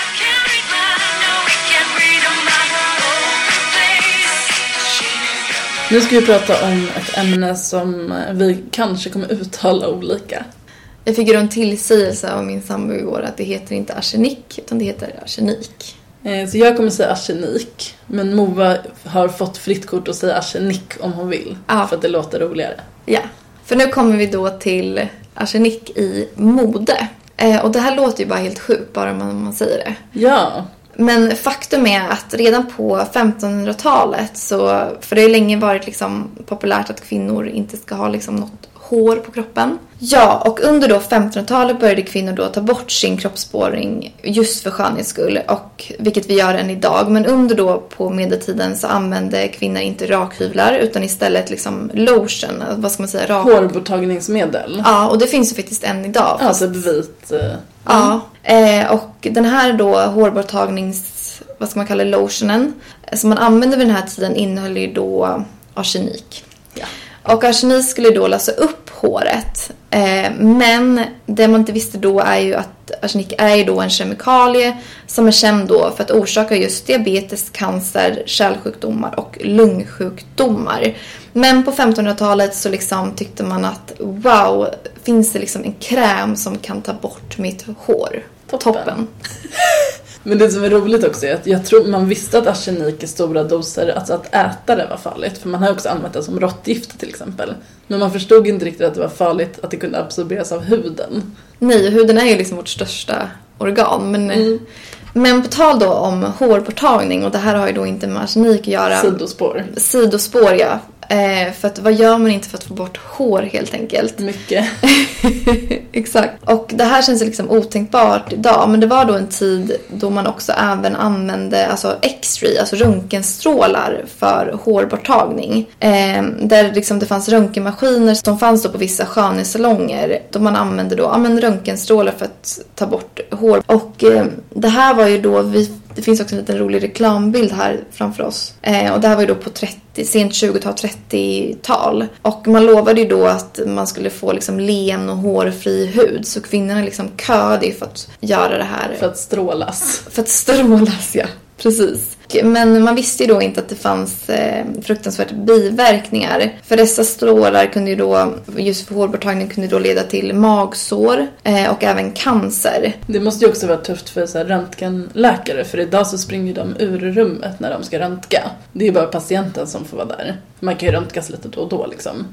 Nu ska vi prata om ett ämne som vi kanske kommer uttala olika. Jag fick en tillsägelse av min sambo igår att det heter inte arsenik utan det heter arsenik. Så jag kommer säga arsenik. Men Mova har fått fritt kort att säga arsenik om hon vill. Ja. För att det låter roligare. Ja, för nu kommer vi då till arsenik i mode. Och det här låter ju bara helt sjukt bara man säger det. Ja. Men faktum är att redan på 1500-talet så, för det har länge varit liksom populärt att kvinnor inte ska ha liksom något hår på kroppen. Ja, och under då 1500-talet började kvinnor då ta bort sin kroppsspåring just för skönhets skull, och vilket vi gör än idag. Men under då på medeltiden så använde kvinnor inte rakhyvlar utan istället liksom lotion, vad ska man säga, hårborttagningsmedel. Ja, och det finns ju faktiskt än idag. Fast... Alltså vit. Ja, och den här då vad ska man kalla lotionen, som man använde vid den här tiden innehöll ju då arsenik. Ja. Och arsenik skulle då lösa upp håret. Men det man inte visste då är ju att arsenik är ju då en kemikalie som är känd då för att orsaka just diabetes, cancer, kärlsjukdomar och lungsjukdomar. Men på 1500-talet så liksom tyckte man att wow, finns det liksom en kräm som kan ta bort mitt hår? Toppen. Men det som är roligt också är att jag tror man visste att arsenik i stora doser, alltså att äta det var farligt. För man har också använt det som råttgift till exempel. Men man förstod inte riktigt att det var farligt att det kunde absorberas av huden. Nej, huden är ju liksom vårt största organ. Men på tal då om hårborttagning, och det här har ju då inte med arsenik att göra. Sidospår, ja. För att vad gör man inte för att få bort hår helt enkelt? Mycket. Exakt. Och det här känns liksom otänkbart idag. Men det var då en tid då man också även använde alltså X-ray, alltså röntgenstrålar för hårborttagning. Där liksom det fanns röntgenmaskiner som fanns då på vissa skönhetssalonger. Då man använde då röntgenstrålar för att ta bort hår. Och det här var ju då, det finns också en liten rolig reklambild här framför oss. Och det här var ju då på sent 20-tal, 30-tal. Och man lovade ju då att man skulle få liksom len och hårfri hud. Så kvinnorna liksom köade för att göra det här. För att strålas. För att strålas, ja. Precis. Men man visste ju då inte att det fanns fruktansvärt biverkningar. För dessa strålar kunde ju då, just för hårborttagning, kunde då leda till magsår och även cancer. Det måste ju också vara tufft för så här röntgenläkare. För idag så springer de ur rummet när de ska röntga. Det är bara patienten som får vara där. Man kan ju röntgas lite då och då liksom.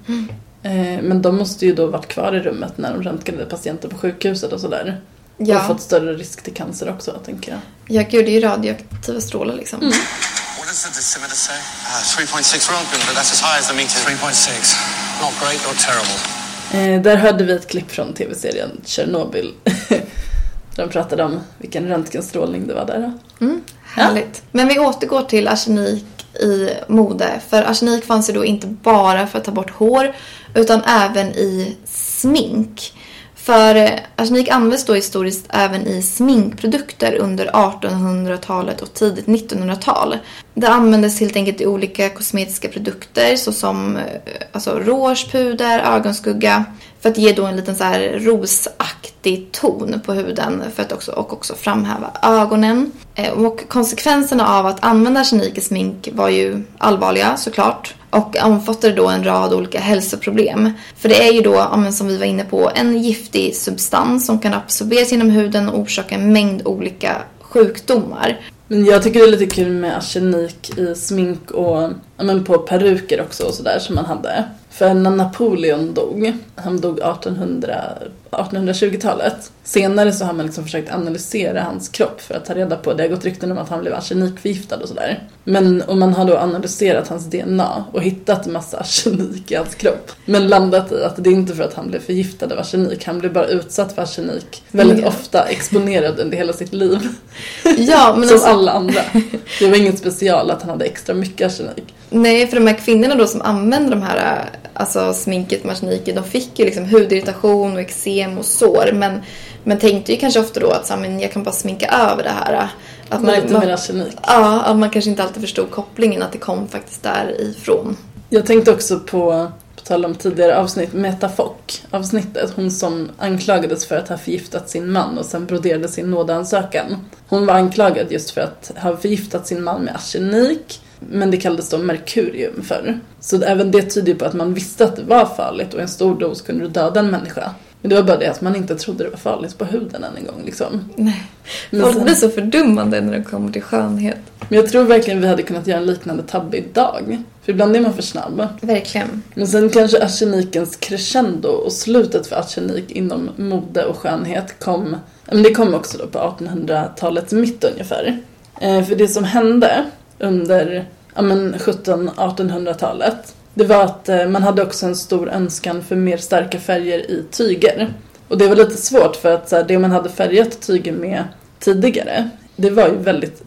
Men de måste ju då varit kvar i rummet när de röntgade patienter på sjukhuset och sådär. Ja. Och fått större risk till cancer också, tänker jag. Ja, gud, det är ju radioaktiva strålar liksom. What does the decimeter say? 3.6 Roentgen, but that's as high as the meter. 3.6. Not great, not terrible. Där hörde vi ett klipp från tv-serien Chernobyl. De pratade om vilken röntgenstrålning det var där. Härligt. Men vi återgår till arsenik i mode. För arsenik fanns ju då inte bara för att ta bort hår utan även i smink. För arsenik används då historiskt även i sminkprodukter under 1800-talet och tidigt 1900-tal. Det användes helt enkelt i olika kosmetiska produkter såsom rouge, puder, ögonskugga för att ge då en liten så här rosaktig ton på huden för att också framhäva ögonen. Och konsekvenserna av att använda arsenik i smink var ju allvarliga såklart. Och omfattade då en rad olika hälsoproblem. För det är ju då, som vi var inne på, en giftig substans som kan absorberas genom huden och orsaka en mängd olika sjukdomar. Men jag tycker det är lite kul med arsenik i smink och på peruker också och sådär som man hade. För när Napoleon dog, han dog 1820-talet. Senare så har man liksom försökt analysera hans kropp för att ta reda på, det har gått rykten om att han blev arsenikförgiftad och sådär. Och man har då analyserat hans DNA och hittat en massa arsenik i hans kropp. Men landat i att det är inte för att han blev förgiftad av arsenik, han blev bara utsatt för arsenik väldigt ofta, exponerad under hela sitt liv. Ja, men som alla andra. Det var inget special att han hade extra mycket arsenik. Nej, för de här kvinnorna då som använder de här sminket med arsenik, de fick ju liksom hudirritation och eksem och sår. Men tänkte ju kanske ofta då att jag kan bara sminka över det här. Att man inte med arsenik. Ja, att man kanske inte alltid förstod kopplingen att det kom faktiskt därifrån. Jag tänkte också på tal om tidigare avsnitt, Meta Fock avsnittet. Hon som anklagades för att ha förgiftat sin man och sen broderade sin nådeansökan. Hon var anklagad just för att ha förgiftat sin man med arsenik. Men det kallades då merkurium för. Så även det tyder på att man visste att det var farligt och en stor dos kunde döda en människa. Men det var bara det att man inte trodde det var farligt på huden än en gång liksom. Nej, folk blir så fördummande när det kommer till skönhet. Men jag tror verkligen vi hade kunnat göra en liknande tabbe idag. För ibland är man för snabb. Verkligen. Men sen kanske arsenikens crescendo och slutet för arsenik inom mode och skönhet kom. Men det kom också då på 1800-talets mitt ungefär. För det som hände under 1700-1800-talet, det var att man hade också en stor önskan för mer starka färger i tyger. Och det var lite svårt för att det man hade färgat tyger med tidigare, det var ju väldigt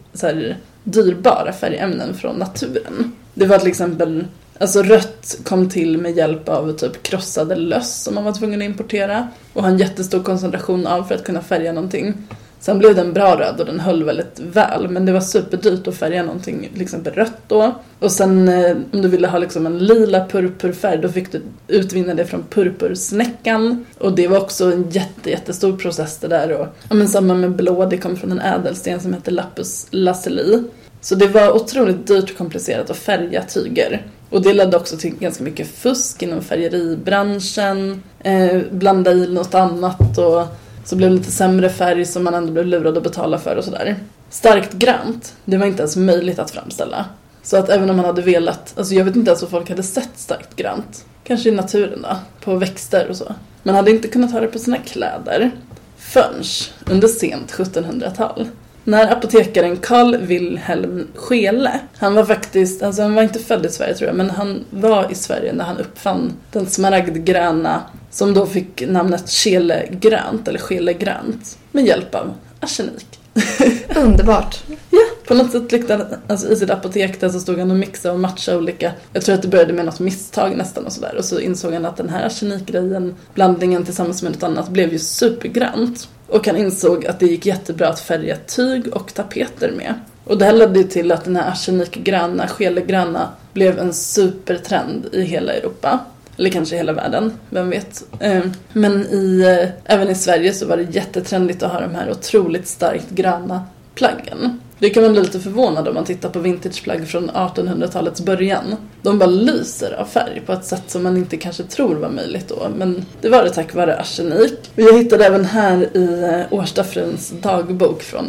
dyrbara färgämnen från naturen. Det var till exempel, rött kom till med hjälp av typ krossade löss som man var tvungen att importera och ha en jättestor koncentration av för att kunna färga någonting. Sen blev den bra röd och den höll väldigt väl. Men det var superdyrt att färga någonting, till exempel rött då. Och sen om du ville ha liksom en lila purpurfärg, då fick du utvinna det från purpursnäckan. Och det var också en jättestor process det där. Och samma med blå, det kom från en ädelsten som heter lapis lazuli. Så det var otroligt dyrt och komplicerat att färga tyger. Och det ledde också till ganska mycket fusk inom färgeribranschen. Blanda i något annat och så blev det lite sämre färg som man ändå blev lurad att betala för och sådär. Starkt grant, det var inte ens möjligt att framställa. Så att även om man hade velat, jag vet inte ens vad folk hade sett starkt grant. Kanske i naturen då, på växter och så. Man hade inte kunnat ha det på sina kläder förrän under sent 1700-tal. När apotekaren Carl Wilhelm Scheele, han var faktiskt, han var inte född i Sverige tror jag, men han var i Sverige när han uppfann den smaragdgröna som då fick namnet Scheelegrönt eller Scheelegrönt med hjälp av arsenik. Underbart. Ja, på något sätt lyckades i sitt apotek där så stod han och mixade och matchade olika. Jag tror att det började med något misstag nästan och sådär. Och så insåg han att den här arsenikgrejen, blandningen tillsammans med något annat, blev ju supergrönt. Och han insåg att det gick jättebra att färga tyg och tapeter med. Och det här ledde till att den här arsenikgröna, Scheelegröna, blev en supertrend i hela Europa. Eller kanske hela världen, vem vet. Men även i Sverige så var det jättetrendigt att ha de här otroligt starkt gröna plaggen. Det kan man bli lite förvånad om man tittar på vintageplagg från 1800-talets början. De bara lyser av färg på ett sätt som man inte kanske tror var möjligt då. Men det var det tack vare arsenik. Jag hittade även här i Årstafruns dagbok från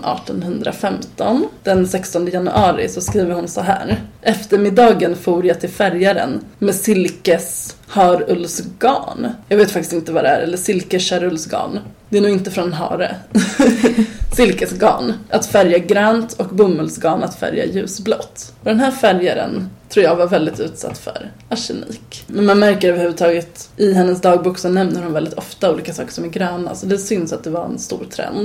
1815. Den 16 januari så skriver hon så här. Eftermiddagen for jag till färgaren med silkes harullsgarn. Jag vet faktiskt inte vad det är. Eller silkesharullsgarn. Det är nog inte från hare. Silkesgarn att färga grönt och bomullsgarn att färga ljusblått. Och den här färgaren tror jag var väldigt utsatt för arsenik. Men man märker överhuvudtaget i hennes dagbok så nämner hon väldigt ofta olika saker som är gröna. Så det syns att det var en stor trend.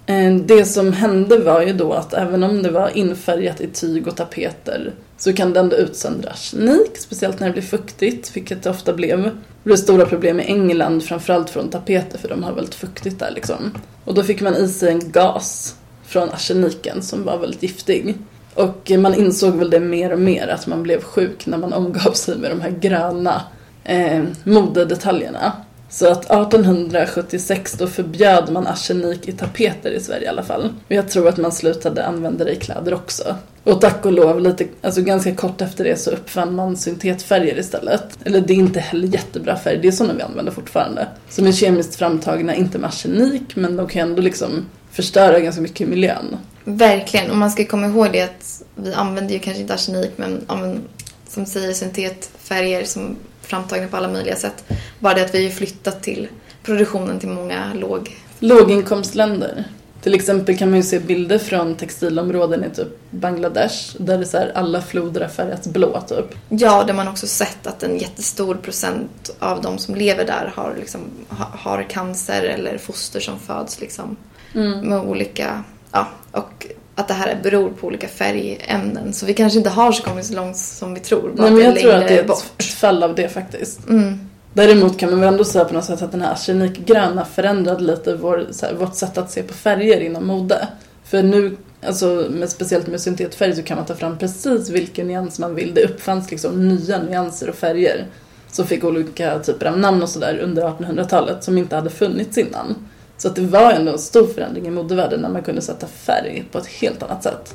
Det som hände var ju då att även om det var infärgat i tyg och tapeter så kan det ändå utsöndra arsenik, speciellt när det blir fuktigt, vilket det ofta blev. Det blev stora problem i England, framförallt från tapeter, för de har väldigt fuktigt där liksom. Och då fick man i sig en gas från arseniken som var väldigt giftig. Och man insåg väl det mer och mer, att man blev sjuk när man omgav sig med de här gröna modedetaljerna. Så att 1876 då förbjöd man arsenik i tapeter i Sverige i alla fall. Och jag tror att man slutade använda det i kläder också. Och tack och lov, ganska kort efter det så uppfann man syntetfärger istället. Eller det är inte heller jättebra färg, det är sådana vi använder fortfarande. Som är kemiskt framtagna, inte med arsenik, men de kan ändå liksom förstöra ganska mycket i miljön. Verkligen, och man ska komma ihåg det att vi använder ju kanske inte arsenik, men som säger syntetfärger som framtagna på alla möjliga sätt. Bara det att vi har flyttat till produktionen till många låginkomstländer. Till exempel kan man ju se bilder från textilområden i typ Bangladesh, där det så här, alla floder har färgats blå typ. Ja, där man också sett att en jättestor procent av de som lever där har cancer eller foster som föds liksom med olika, och att det här beror på olika färgämnen. Så vi kanske inte har så kommit så långt som vi tror. Nej, men jag tror att det är ett fall av det faktiskt. Däremot kan man väl ändå säga på något sätt att den här arsenikgröna förändrade lite vårt sätt att se på färger inom mode. För nu, alltså speciellt med syntetfärg, så kan man ta fram precis vilken nyans man vill. Det uppfanns liksom nya nyanser och färger som fick olika typer av namn och sådär under 1800-talet som inte hade funnits innan. Så att det var ändå en stor förändring i modevärlden när man kunde sätta färg på ett helt annat sätt.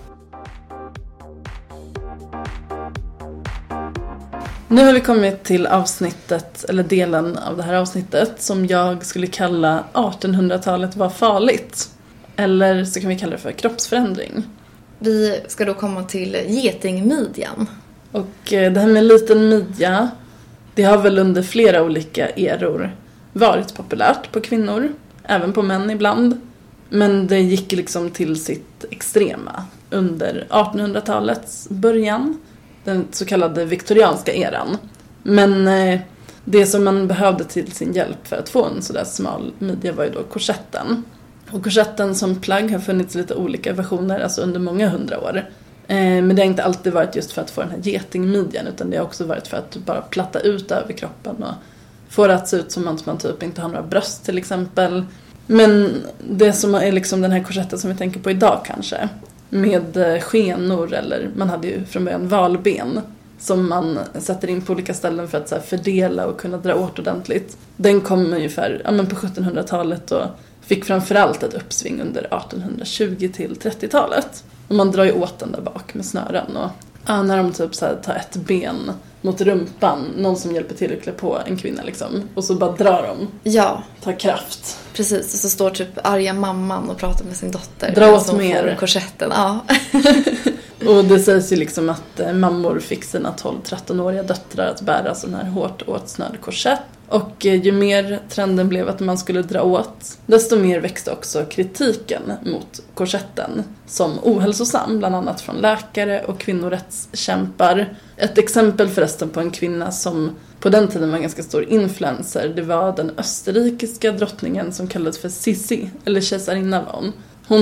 Nu har vi kommit till avsnittet, eller delen av det här avsnittet, som jag skulle kalla 1800-talet var farligt. Eller så kan vi kalla det för kroppsförändring. Vi ska då komma till getingmidjan. Och det här med liten midja, det har väl under flera olika eror varit populärt på kvinnor. Även på män ibland. Men det gick liksom till sitt extrema under 1800-talets början. Den så kallade viktorianska eran. Men det som man behövde till sin hjälp för att få en sådär smal midja var ju då korsetten. Och korsetten som plagg har funnits lite olika versioner, alltså under många 100 år. Men det har inte alltid varit just för att få den här getingmidjan, utan det har också varit för att bara platta ut över kroppen och få det att se ut som att man typ inte har några bröst till exempel. Men det som är liksom den här korsetten som vi tänker på idag kanske, med skenor, eller man hade ju från början valben som man sätter in på olika ställen för att så här fördela och kunna dra åt ordentligt. Den kom ungefär på 1700-talet och fick framförallt ett uppsving under 1820 till 30-talet. Och man drar ju åt den där bak med snören och när de typ så här tar ett ben mot rumpan, någon som hjälper till att klä på en kvinna liksom, och så bara drar de. Ja. Tar kraft. Precis, och så står typ arga mamman och pratar med sin dotter. Dra åt mer. Korsetten, ja. Och det sägs ju liksom att mammor fick sina 12-13-åriga döttrar att bära sån här hårt åtsnörd korsett. Och ju mer trenden blev att man skulle dra åt, desto mer växte också kritiken mot korsetten som ohälsosam, bland annat från läkare och kvinnorättskämpar. Ett exempel förresten på en kvinna som på den tiden var en ganska stor influencer, det var den österrikiska drottningen som kallades för Sissi, eller kejsarinna var hon.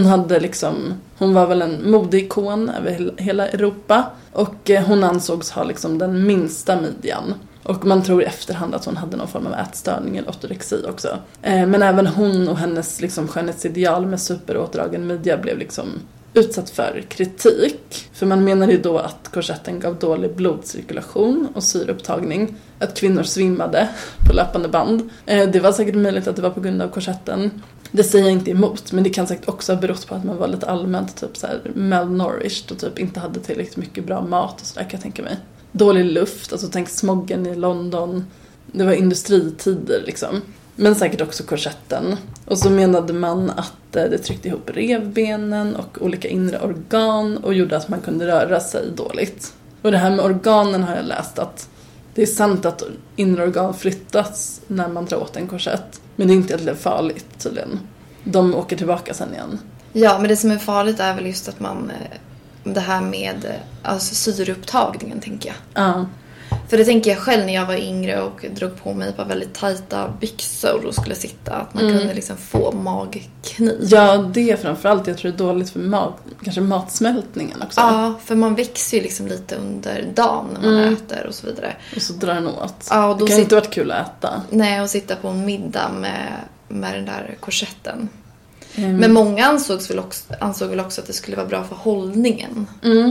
Hon var väl en modeikon över hela Europa, och hon ansågs ha liksom den minsta midjan. Och man tror i efterhand att hon hade någon form av ätstörning eller ortorexi också. Men även hon och hennes liksom skönhetsideal med superåtdragen midja blev liksom utsatt för kritik. För man menade ju då att korsetten gav dålig blodcirkulation och syreupptagning. Att kvinnor svimmade på löpande band. Det var säkert möjligt att det var på grund av korsetten. Det säger jag inte emot, men det kan säkert också ha berott på att man var lite allmänt typ så här malnourished och typ inte hade tillräckligt mycket bra mat och sådär, kan jag tänka mig. Dålig luft, alltså tänk smoggen i London. Det var industritider liksom. Men säkert också korsetten. Och så menade man att det tryckte ihop revbenen och olika inre organ och gjorde att man kunde röra sig dåligt. Och det här med organen har jag läst att det är sant att inre organ flyttas när man drar åt en korsett. Men det är inte egentligen farligt tydligen. De åker tillbaka sen igen. Ja, men det som är farligt är väl just att man... Det här med alltså syreupptagningen, tänker jag. Ja. För det tänker jag själv när jag var yngre och drog på mig bara väldigt tajta byxor och skulle sitta. Att man kunde liksom få magknip. Ja, det framförallt. Jag tror det är dåligt för kanske matsmältningen också. Ja, för man växer ju liksom lite under dagen när man äter och så vidare. Och så drar den åt. Ja, och då det kan inte varit kul att äta. Nej, och sitta på en middag med den där korsetten. Men många ansåg väl också att det skulle vara bra för hållningen.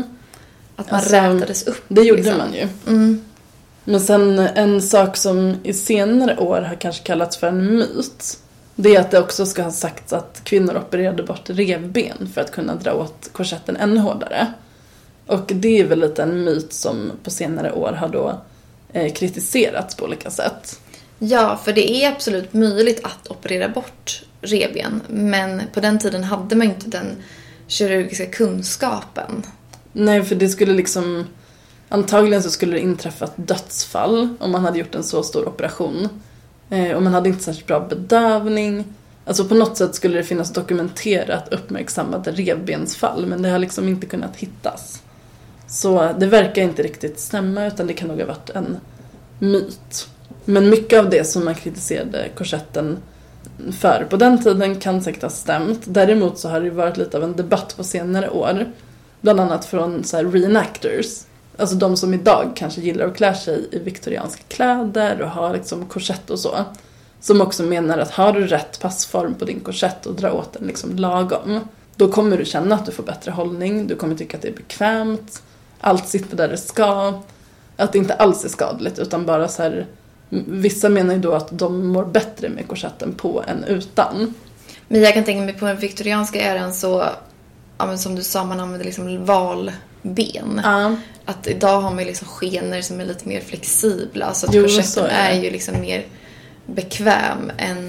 Att man rätades upp. Det gjorde man ju. Men sen en sak som i senare år har kanske kallats för en myt. Det är att det också ska ha sagts att kvinnor opererade bort revben för att kunna dra åt korsetten ännu hårdare. Och det är väl lite en myt som på senare år har då kritiserats på olika sätt. Ja, för det är absolut möjligt att operera bort revben. Men på den tiden hade man inte den kirurgiska kunskapen. Nej, för det skulle liksom... Antagligen så skulle det inträffa ett dödsfall om man hade gjort en så stor operation. Och man hade inte särskilt bra bedövning. Alltså på något sätt skulle det finnas dokumenterat uppmärksammade revbensfall. Men det har liksom inte kunnat hittas. Så det verkar inte riktigt stämma, utan det kan nog ha varit en myt. Men mycket av det som man kritiserade korsetten för på den tiden kan säkert ha stämt. Däremot så har det varit lite av en debatt på senare år. Bland annat från så här reenactors. Alltså de som idag kanske gillar att klä sig i viktorianska kläder och har liksom korsett och så. Som också menar att har du rätt passform på din korsett och drar åt den liksom lagom, då kommer du känna att du får bättre hållning. Du kommer tycka att det är bekvämt. Allt sitter där det ska. Att det inte alls är skadligt, utan bara så här... Vissa menar ju då att de mår bättre med korsetten på än utan. Men jag kan tänka mig på den viktorianska eran så... Ja, men som du sa, man använder liksom valben. Att idag har man liksom skenor som är lite mer flexibla. Så att korsetten är ju liksom mer bekväm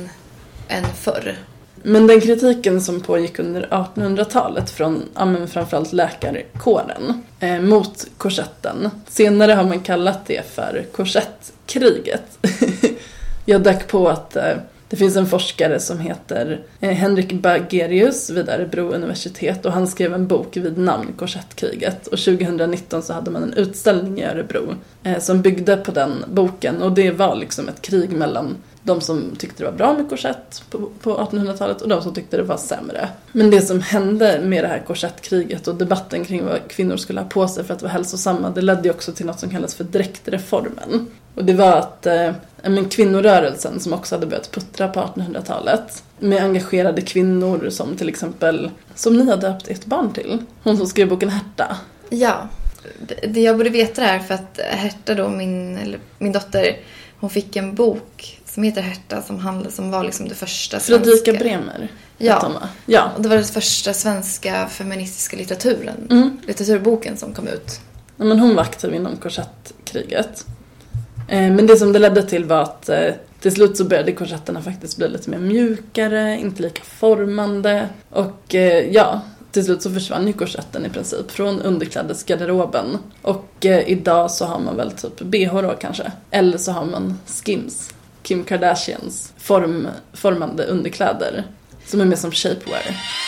än förr. Men den kritiken som pågick under 1800-talet från framförallt läkarkåren mot korsetten. Senare har man kallat det för korsettkriget. Jag dök på att det finns en forskare som heter Henrik Bagerius vid Örebro universitet, och han skrev en bok vid namn Korsettkriget. Och 2019 så hade man en utställning i Örebro som byggde på den boken, och det var liksom ett krig mellan de som tyckte det var bra med korsett på 1800-talet och de som tyckte det var sämre. Men det som hände med det här korsettkriget och debatten kring vad kvinnor skulle ha på sig för att vara hälsosamma, det ledde också till något som kallas för dräktreformen. Och det var att kvinnorörelsen, som också hade börjat puttra på 1800-talet, med engagerade kvinnor som till exempel, som ni har döpt ett barn till, hon som skrev boken Herta. Ja, jag borde veta det här för att Herta då, min dotter, hon fick en bok som heter Herta som var liksom det första svenska... Fredrika Bremer. Ja, och det var den första svenska feministiska litteraturboken som kom ut. Ja, men hon var aktiv inom korsettkriget. Men det som det ledde till var att till slut så började korsetterna faktiskt bli lite mer mjukare, inte lika formande. Och till slut så försvann ju korsetten i princip från underklädesgarderoben. Och idag så har man väl typ BH då kanske. Eller så har man Skims, Kim Kardashians formande underkläder som är mer som shapewear.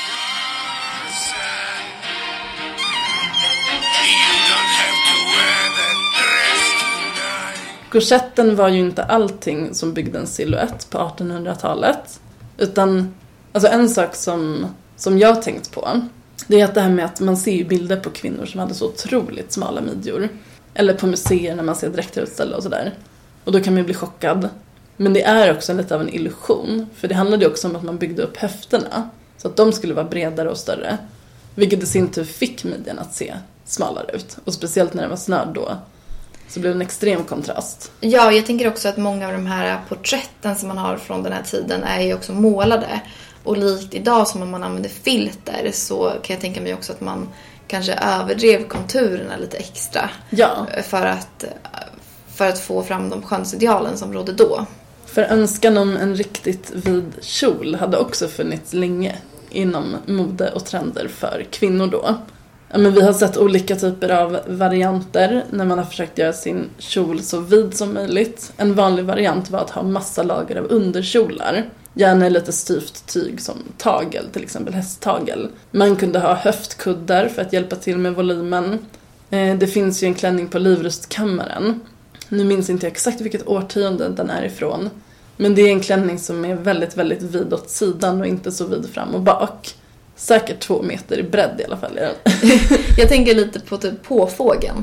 Korsetten var ju inte allting som byggde en silhuett på 1800-talet. Utan alltså en sak som jag tänkt på, det är att det här med att man ser bilder på kvinnor som hade så otroligt smala midjor. Eller på museer när man ser dräkter utställda och sådär. Och då kan man ju bli chockad. Men det är också lite av en illusion. För det handlade ju också om att man byggde upp höfterna så att de skulle vara bredare och större. Vilket i sin tur fick midjan att se smalare ut. Och speciellt när det var snö då, så blev det en extrem kontrast. Ja, jag tänker också att många av de här porträtten som man har från den här tiden är ju också målade. Och likt idag som om man använder filter, så kan jag tänka mig också att man kanske överdrev konturerna lite extra. Ja. För att få fram de skönhetsidealen som rådde då. För önskan om en riktigt vid kjol hade också funnits länge inom mode och trender för kvinnor då. Ja, men vi har sett olika typer av varianter när man har försökt göra sin kjol så vid som möjligt. En vanlig variant var att ha massa lager av underkjolar. Gärna lite styvt tyg som tagel, till exempel hästtagel. Man kunde ha höftkuddar för att hjälpa till med volymen. Det finns ju en klänning på Livrustkammaren Nu minns inte jag exakt vilket årtionde den är ifrån. Men det är en klänning som är väldigt, väldigt vid åt sidan och inte så vid fram och bak. Säkert 2 meter i bredd i alla fall. Jag tänker lite på typ påfågeln.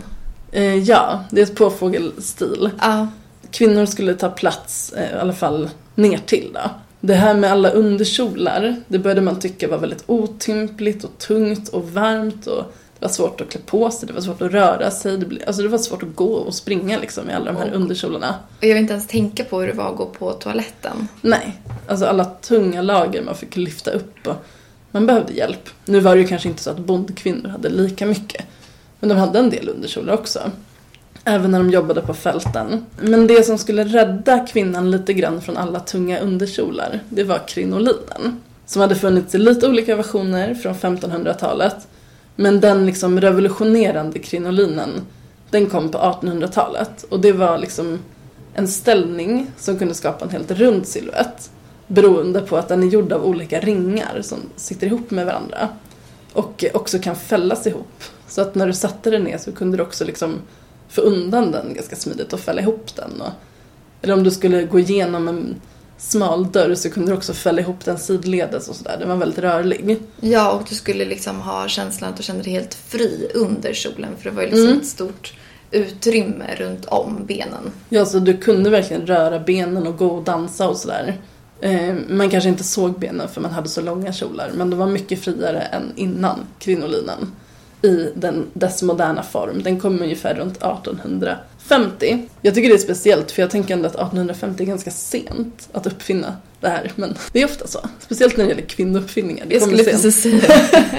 Ja, det är ett påfågelstil. Kvinnor skulle ta plats i alla fall ner till då. Det här med alla underkjolar, det började man tycka var väldigt otympligt och tungt och varmt och det var svårt att klä på sig, det var svårt att röra sig, det var svårt att gå och springa liksom i alla de här underkjolarna. Och jag vill inte ens tänka på hur det var att gå på toaletten. Nej, alltså alla tunga lager man fick lyfta upp och man behövde hjälp. Nu var det ju kanske inte så att bondkvinnor hade lika mycket, men de hade en del underkjolar också. Även när de jobbade på fälten. Men det som skulle rädda kvinnan lite grann från alla tunga underkjolar, det var krinolinen. Som hade funnits i lite olika versioner från 1500-talet. Men den liksom revolutionerande krinolinen, den kom på 1800-talet. Och det var liksom en ställning som kunde skapa en helt rund silhuett. Beroende på att den är gjord av olika ringar som sitter ihop med varandra. Och också kan fällas ihop. Så att när du satte den ner så kunde du också liksom få undan den ganska smidigt och fälla ihop den. Eller om du skulle gå igenom en smal dörr så kunde du också fälla ihop den sidledes och sådär. Den var väldigt rörlig. Ja, och du skulle liksom ha känslan att du kände dig helt fri under kjolen. För det var ju liksom ett stort utrymme runt om benen. Ja, så du kunde verkligen röra benen och gå och dansa och sådär. Man kanske inte såg benen för man hade så långa kjolar. Men de var mycket friare än innan krinolinen. I dess moderna form. Den kom ungefär runt 1850. Jag tycker det är speciellt för jag tänker ändå att 1850 är ganska sent att uppfinna det här. Men det är ofta så. Speciellt när det gäller kvinnouppfinningar. Jag skulle precis säga.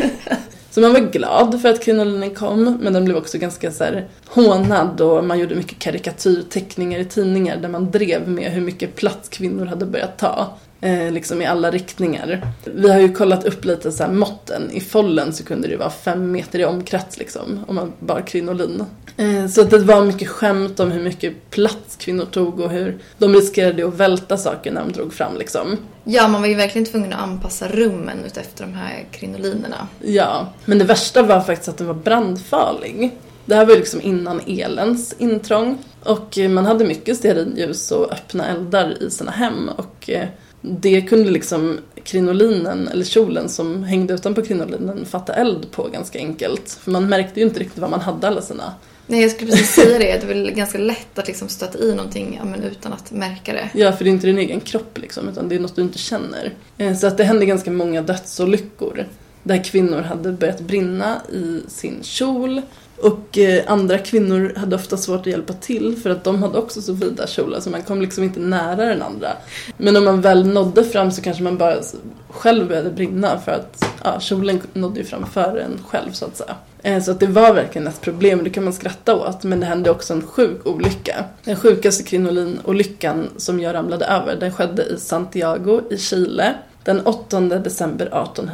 Så man var glad för att krinolinen kom. Men den blev också ganska så här hånad. Och man gjorde mycket karikatyrteckningar i tidningar. Där man drev med hur mycket plats kvinnor hade börjat ta. Liksom i alla riktningar. Vi har ju kollat upp lite så här måtten. I follen så kunde det vara 5 meter i omkrets liksom, om man bar krinolin. Så att det var mycket skämt om hur mycket plats kvinnor tog och hur de riskerade att välta saker när de drog fram liksom. Ja, man var ju verkligen tvungen att anpassa rummen ut efter de här krinolinerna. Ja, men det värsta var faktiskt att den var brandfarlig. Det här var liksom innan elens intrång. Och man hade mycket stearinljus och öppna eldar i sina hem. Och det kunde liksom krinolinen, eller kjolen som hängde utanpå krinolinen, fatta eld på ganska enkelt. För man märkte ju inte riktigt vad man hade alla sina. Nej, jag skulle precis säga det. Det är väl ganska lätt att liksom stöta i någonting men utan att märka det. Ja, för det är inte din egen kropp liksom, utan det är något du inte känner. Så att det hände ganska många dödsolyckor. Där kvinnor hade börjat brinna i sin kjol. Och andra kvinnor hade ofta svårt att hjälpa till för att de hade också så vida kjolar så man kom liksom inte nära den andra. Men om man väl nådde fram så kanske man bara själv började brinna för att kjolen nådde ju fram före en själv så att säga. Så att det var verkligen ett problem, det kan man skratta åt, men det hände också en sjuk olycka. Den sjukaste krinolinolyckan som jag ramlade över, den skedde i Santiago i Chile. Den 8 december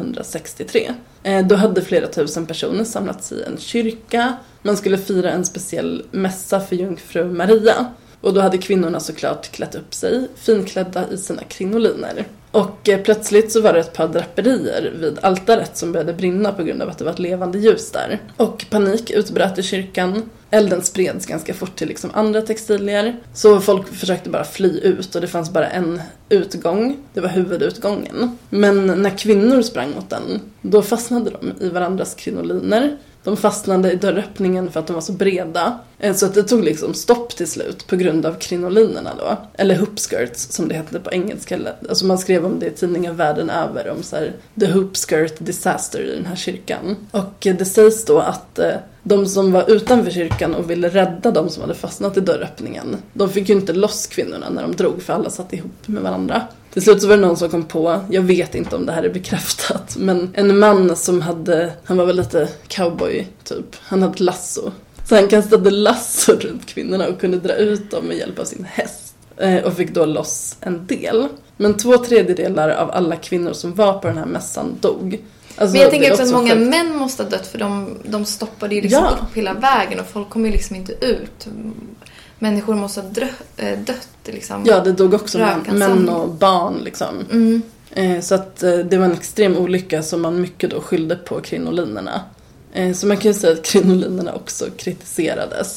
1863. Då hade flera tusen personer samlats i en kyrka. Man skulle fira en speciell mässa för jungfru Maria. Och då hade kvinnorna såklart klätt upp sig, finklädda i sina krinoliner. Och plötsligt så var det ett par draperier vid altaret som började brinna på grund av att det var ett levande ljus där. Och panik utbröt i kyrkan. Elden spreds ganska fort till liksom andra textilier. Så folk försökte bara fly ut och det fanns bara en utgång. Det var huvudutgången. Men när kvinnor sprang mot den, då fastnade de i varandras krinoliner. De fastnade i dörröppningen för att de var så breda. Så att det tog liksom stopp till slut på grund av krinolinerna då. Eller hoopskirts som det hette på engelska. Alltså man skrev om det i tidningen världen över. Om så här, the hoopskirt disaster i den här kyrkan. Och det sägs då att de som var utanför kyrkan och ville rädda de som hade fastnat i dörröppningen, de fick ju inte loss kvinnorna när de drog för alla satt ihop med varandra. Till slut så var det någon som kom på, jag vet inte om det här är bekräftat, men en man som han var väl lite cowboy typ, han hade ett lasso. Så han kastade lasso runt kvinnorna och kunde dra ut dem med hjälp av sin häst. Och fick då loss en del. Men 2/3 av alla kvinnor som var på den här mässan dog. Alltså, men jag tänker också att många män måste ha dött för de stoppade ju liksom upp hela vägen och folk kom ju liksom inte ut. Människor måste ha dött liksom. Ja, det dog också män och barn liksom. Så att det var en extrem olycka som man mycket då skyllde på krinolinerna. Så man kan ju säga att krinolinerna också kritiserades.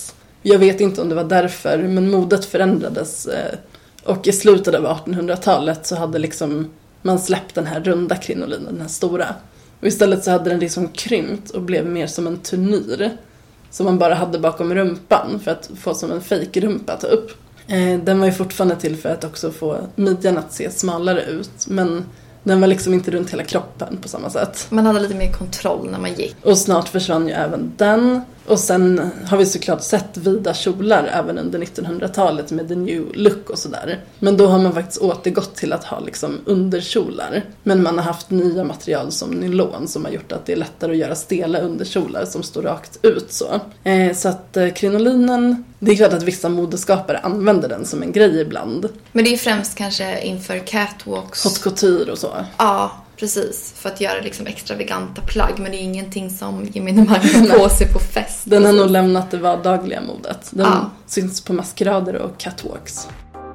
Jag vet inte om det var därför, men modet förändrades. Och i slutet av 1800-talet så hade liksom man släppt den här runda krinolinen, den här stora. Och istället så hade den liksom krympt och blev mer som en turnyr. Som man bara hade bakom rumpan för att få som en fake-rumpa att ta upp. Den var ju fortfarande till för att också få midjan att se smalare ut. Men den var liksom inte runt hela kroppen på samma sätt. Man hade lite mer kontroll när man gick. Och snart försvann ju även den. Och sen har vi såklart sett vida kjolar även under 1900-talet med the new look och sådär. Men då har man faktiskt återgått till att ha liksom underkjolar. Men man har haft nya material som nylon som har gjort att det är lättare att göra stela underkjolar som står rakt ut så. Så att krinolinen, det är klart att vissa modeskapare använder den som en grej ibland. Men det är ju främst kanske inför catwalks. Haute couture och så. Ja, precis. För att göra liksom extravaganta plagg. Men det är ingenting som gemene man kan på sig på fest. Den har nog lämnat det vardagliga modet. Den syns på maskerader och catwalks.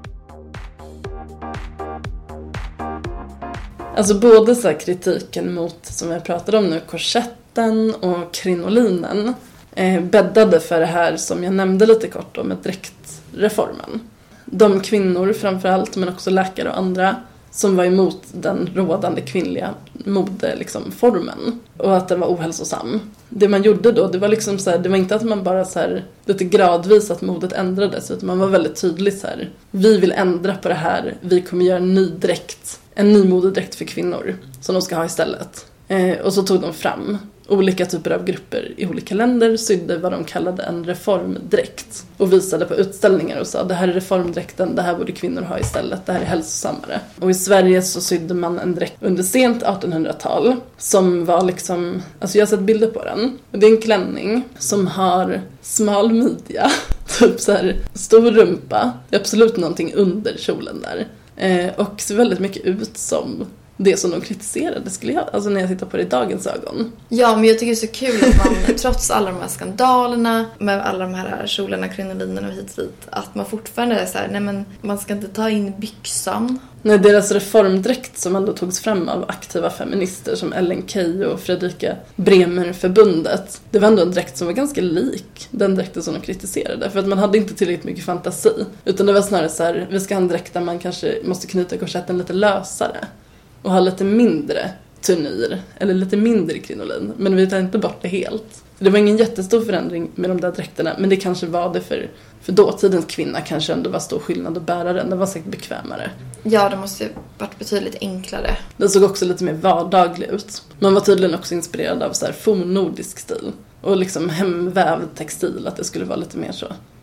Alltså både så här kritiken mot, som jag pratade om nu, korsetten och krinolinen bäddade för det här som jag nämnde lite kort om, med dräktreformen. De kvinnor framförallt, men också läkare och andra, som var emot den rådande kvinnliga modeformen och att den var ohälsosam. Det man gjorde då, det var liksom så här, det var inte att man bara så här, lite gradvis att modet ändrades, utan man var väldigt tydlig så här: vi vill ändra på det här, vi kommer göra en ny modedräkt för kvinnor som de ska ha istället. Och så tog de fram olika typer av grupper i olika länder, sydde vad de kallade en reformdräkt och visade på utställningar och sa: det här är reformdräkten, det här borde kvinnor ha istället, det här är hälsosammare. Och i Sverige så sydde man en dräkt under sent 1800-tal som var liksom, alltså jag har sett bilder på den, och det är en klänning som har smal midja, typ så här stor rumpa, det är absolut någonting under kjolen där, och ser väldigt mycket ut som det som de kritiserade, skulle jag, alltså när jag tittar på det i dagens ögon. Ja, men jag tycker det är så kul att man, trots alla de här skandalerna med alla de här kjolarna, krinolinerna och hit, att man fortfarande är så här: nej men man ska inte ta in byxan. Nej, deras reformdräkt som ändå togs fram av aktiva feminister som Ellen Key och Fredrika Bremer-förbundet, det var ändå en dräkt som var ganska lik den dräkten som de kritiserade, för att man hade inte tillräckligt mycket fantasi, utan det var snarare så här: vi ska ha en dräkt där man kanske måste knyta korsetten lite lösare och ha lite mindre turnyr eller lite mindre krinolin, men vi tar inte bort det helt. Det var ingen jättestor förändring med de där dräkterna, men det kanske var det för dåtidens kvinna, kanske ändå var stor skillnad att bära den. Den var säkert bekvämare. Ja, det måste ju varit betydligt enklare. Den såg också lite mer vardaglig ut. Man var tydligen också inspirerad av så här fornnordisk stil och liksom hemvävd textil, att det skulle vara lite mer så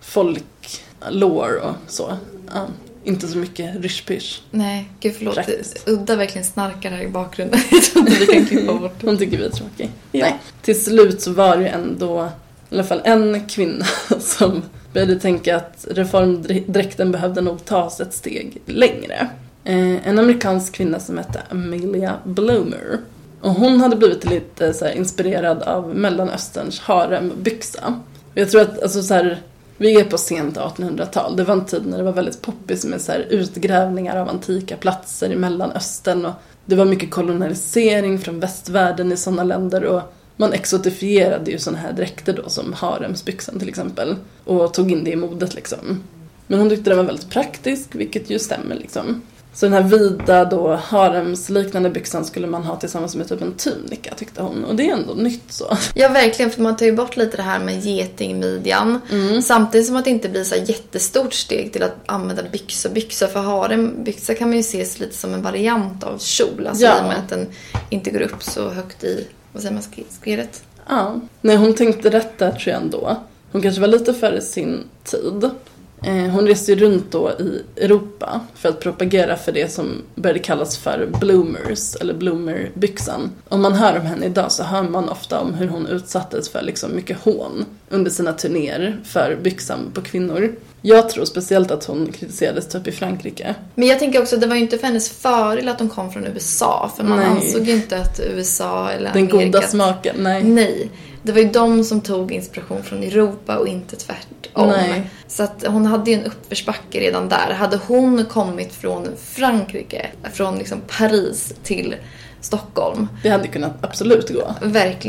folklore och så. Ja. Inte så mycket ryschpysch. Nej, gud förlåt. Praktiskt. Udda verkligen snarkar här i bakgrunden. Jag tror inte vi kan klippa bort. Hon tycker vi är tråkig. Ja. Nej. Till slut så var det ändå i alla fall en kvinna som började tänka att reformdräkten behövde nog tas ett steg längre. En amerikansk kvinna som hette Amelia Bloomer. Och hon hade blivit lite så här inspirerad av Mellanösterns harembyxa. Och jag tror att alltså så här, vi är på sent 1800-tal. Det var en tid när det var väldigt poppis med så här utgrävningar av antika platser i Mellanöstern. Och det var mycket kolonialisering från västvärlden i sådana länder. Och man exotifierade ju sådana här dräkter då, som haremsbyxan till exempel. Och tog in det i modet liksom. Men hon tyckte den var väldigt praktisk, vilket ju stämmer liksom. Så den här vida då haremsliknande byxan skulle man ha tillsammans med typ en tunika, tyckte hon. Och det är ändå nytt så. Ja, verkligen, för man tar ju bort lite det här med getingmidjan. Samtidigt som att det inte blir så här jättestort steg till att använda byxor. För harembyxa kan man ju se lite som en variant av kjol. Alltså i och med att den inte går upp så högt i, vad säger man, skredet. Ja, nej, hon tänkte rätt där tror jag ändå. Hon kanske var lite före sin tid. Hon reste ju runt då i Europa för att propagera för det som började kallas för bloomers eller bloomerbyxan. Om man hör om henne idag så hör man ofta om hur hon utsattes för liksom mycket hån under sina turnéer för byxan på kvinnor. Jag tror speciellt att hon kritiserades typ i Frankrike. Men jag tänker också att det var ju inte för hennes fördel att hon kom från USA. För man ansåg ju inte att USA eller den Amerika... goda smaken, nej. Det var ju de som tog inspiration från Europa och inte tvärtom. Nej. Så att hon hade ju en uppförsbacke redan där. Hade hon kommit från Frankrike, från liksom Paris till Stockholm. Det hade kunnat absolut gå. Verkligen.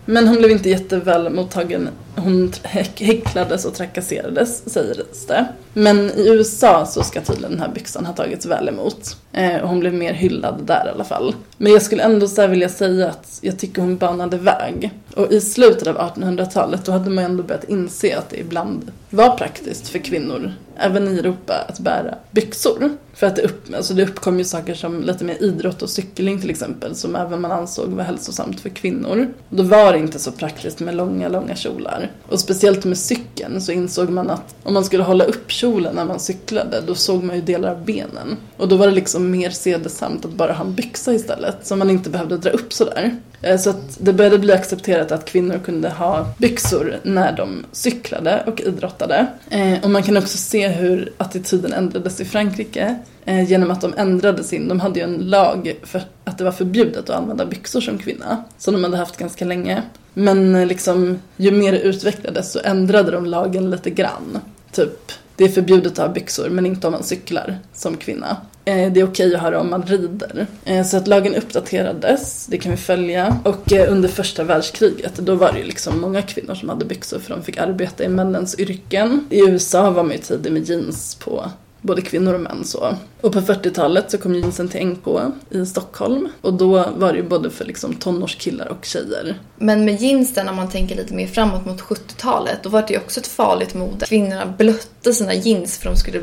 Men hon blev inte jätteväl mottagen. Hon häcklades och trakasserades, sägs det. Men i USA så ska tydligen den här byxan ha tagits väl emot. Och hon blev mer hyllad där i alla fall. Men jag skulle ändå så här vilja säga att jag tycker hon banade väg. Och i slutet av 1800-talet då hade man ändå börjat inse att det ibland var praktiskt för kvinnor, även i Europa, att bära byxor. För att det uppkom ju saker som lite mer idrott och cykling till exempel, som även man ansåg var hälsosamt för kvinnor. Då var det inte så praktiskt med långa kjolar. Och speciellt med cykeln så insåg man att om man skulle hålla upp kjolen när man cyklade, då såg man ju delar av benen. Och då var det liksom mer sedesamt att bara ha en byxa istället, som man inte behövde dra upp sådär. Så att det började bli accepterat att kvinnor kunde ha byxor när de cyklade och idrottade. Och man kan också se hur attityden ändrades i Frankrike genom att de ändrade de hade ju en lag för att det var förbjudet att använda byxor som kvinna, som de hade haft ganska länge. Men liksom, ju mer det utvecklades så ändrade de lagen lite grann. Typ, det är förbjudet att ha byxor men inte om man cyklar som kvinna. Det är okej att ha det om man rider. Så att lagen uppdaterades, det kan vi följa. Och under första världskriget, då var det ju liksom många kvinnor som hade byxor för de fick arbeta i männens yrken. I USA var man ju tidig med jeans på både kvinnor och män så. Och på 40-talet så kom jeansen till NK i Stockholm. Och då var det ju både för liksom tonårskillar och tjejer. Men med jeansen, om man tänker lite mer framåt mot 70-talet, då var det ju också ett farligt mode. Kvinnorna blötte sina jeans för att de skulle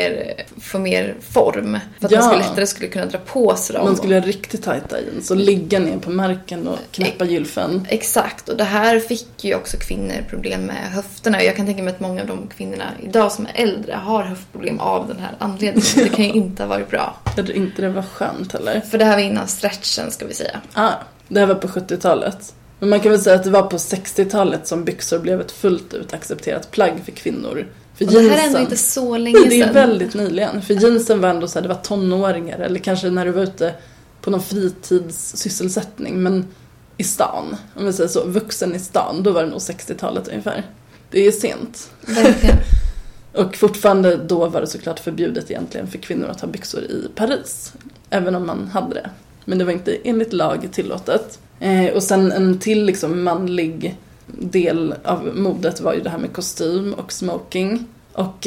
få mer form. För att man lättare skulle kunna dra på sig dem. Man skulle ha riktigt tajta jeans och ligga ner på marken och knäppa gylfen. Exakt, och det här fick ju också kvinnor problem med höfterna. Jag kan tänka mig att många av de kvinnorna idag som är äldre har höftproblem av den här anledningen. Det kan ju inte ha varit bra. Jag tror inte det var skönt heller. För det här var innan stretchen, ska vi säga. Det här var på 70-talet. Men man kan väl säga att det var på 60-talet som byxor blev ett fullt ut accepterat plagg för kvinnor. För och jeansen, det här är ändå inte så länge sedan. Det är väldigt nyligen. För jeansen var ändå så här, det var tonåringar. Eller kanske när du var ute på någon fritidssysselsättning. Men i stan, om vi säger så, vuxen i stan, då var det nog 60-talet ungefär. Det är sent. Verkligen. Och fortfarande då var det såklart förbjudet egentligen för kvinnor att ha byxor i Paris. Även om man hade det. Men det var inte enligt lag tillåtet. Och sen en till liksom manlig del av modet var ju det här med kostym och smoking. Och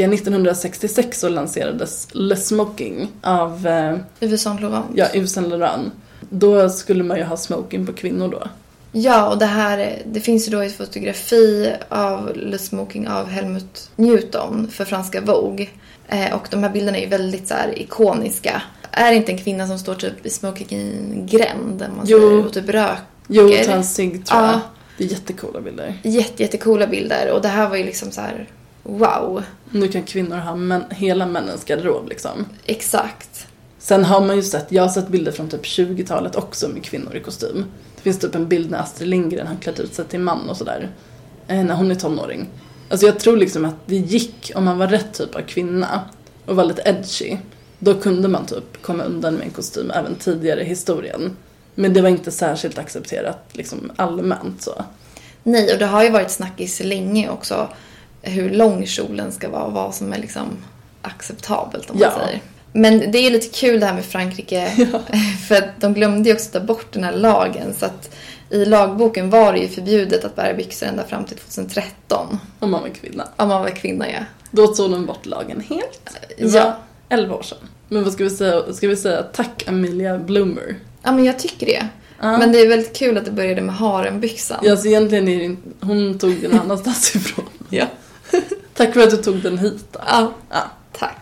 1966 så lanserades Le Smoking av Yves Saint Laurent. Ja, Yves Saint Laurent. Då skulle man ju ha smoking på kvinnor då. Ja, och det finns ju då ett fotografi av Le Smoking av Helmut Newton för franska Vogue. Och de här bilderna är ju väldigt så här ikoniska. Är det inte en kvinna som står typ i smoking i en gränd och typ röker? Jo, tar en cigg tror jag. Det är jättecoola bilder. Jättecoola bilder. Och det här var ju liksom så här, wow. Nu kan kvinnor ha hela männens garderob liksom. Exakt. Sen har man ju jag har sett bilder från typ 20-talet också med kvinnor i kostym. Det finns typ en bild när Astrid Lindgren har klätt ut sig till man och sådär. När hon är tonåring. Alltså jag tror liksom att det gick, om man var rätt typ av kvinna och var lite edgy, då kunde man typ komma undan med en kostym även tidigare i historien. Men det var inte särskilt accepterat liksom allmänt så. Nej, och det har ju varit snackis länge också hur lång kjolen ska vara och vad som är liksom acceptabelt om man säger. Men det är lite kul det här med Frankrike för att de glömde ju också ta bort den här lagen, så att i lagboken var det ju förbjudet att bära byxor ända fram till 2013. Om man var kvinna. Om man var kvinna, ja. Då tog de bort lagen helt. Ja. 11 år sedan. Men vad ska vi säga? Ska vi säga tack Amelia Bloomer? Ja, men jag tycker det. Men det är väldigt kul att det började med harenbyxan. Ja, så egentligen är det hon tog den annanstans ifrån. Ja. Tack för att du tog den hit då. Ja, tack.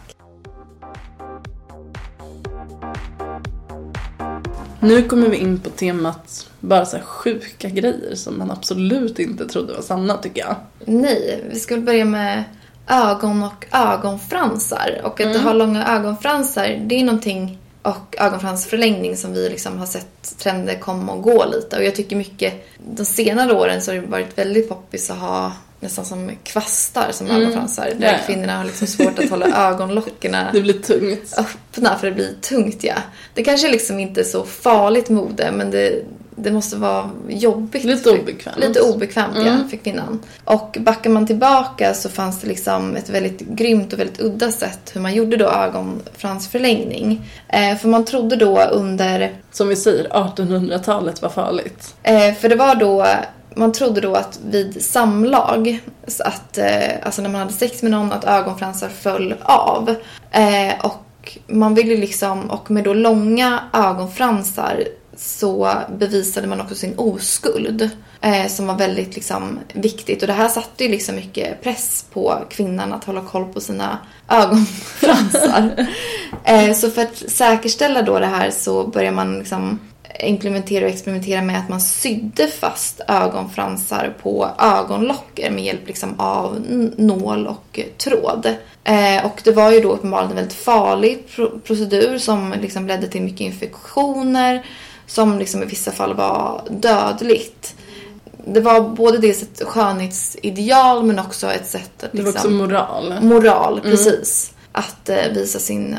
Nu kommer vi in på temat bara så här sjuka grejer som man absolut inte trodde var sanna, tycker jag. Nej, vi ska börja med ögon och ögonfransar. Och att ha långa ögonfransar, det är någonting, och ögonfransförlängning som vi liksom har sett trender komma och gå lite. Och jag tycker mycket, de senare åren så har det varit väldigt poppis att ha nästan som kvastar som ögonfransar. Där kvinnorna har liksom svårt att hålla ögonlockerna det blir tungt. Öppna, för det blir tungt, ja. Det kanske liksom inte är så farligt mode, men det måste vara jobbigt. Lite obekvämt. Lite obekvämt, ja, för kvinnan. Och backar man tillbaka så fanns det liksom ett väldigt grymt och väldigt udda sätt hur man gjorde då ögonfransförlängning. För man trodde då under... Som vi säger, 1800-talet var farligt. För det var då... man trodde då att vid samlag, att alltså när man hade sex med någon, att ögonfransar föll av. Och man ville liksom, och med då långa ögonfransar så bevisade man också sin oskuld. Som var väldigt liksom viktigt. Och det här satte ju liksom mycket press på kvinnan att hålla koll på sina ögonfransar. Så för att säkerställa då det här så börjar man liksom implementera och experimentera med att man sydde fast ögonfransar på ögonlocker med hjälp liksom av nål och tråd. Och det var ju då uppenbarligen en väldigt farlig procedur som liksom ledde till mycket infektioner som liksom i vissa fall var dödligt. Det var både dels ett skönhetsideal men också ett sätt att... Det var också moral. Moral, precis. Att visa sin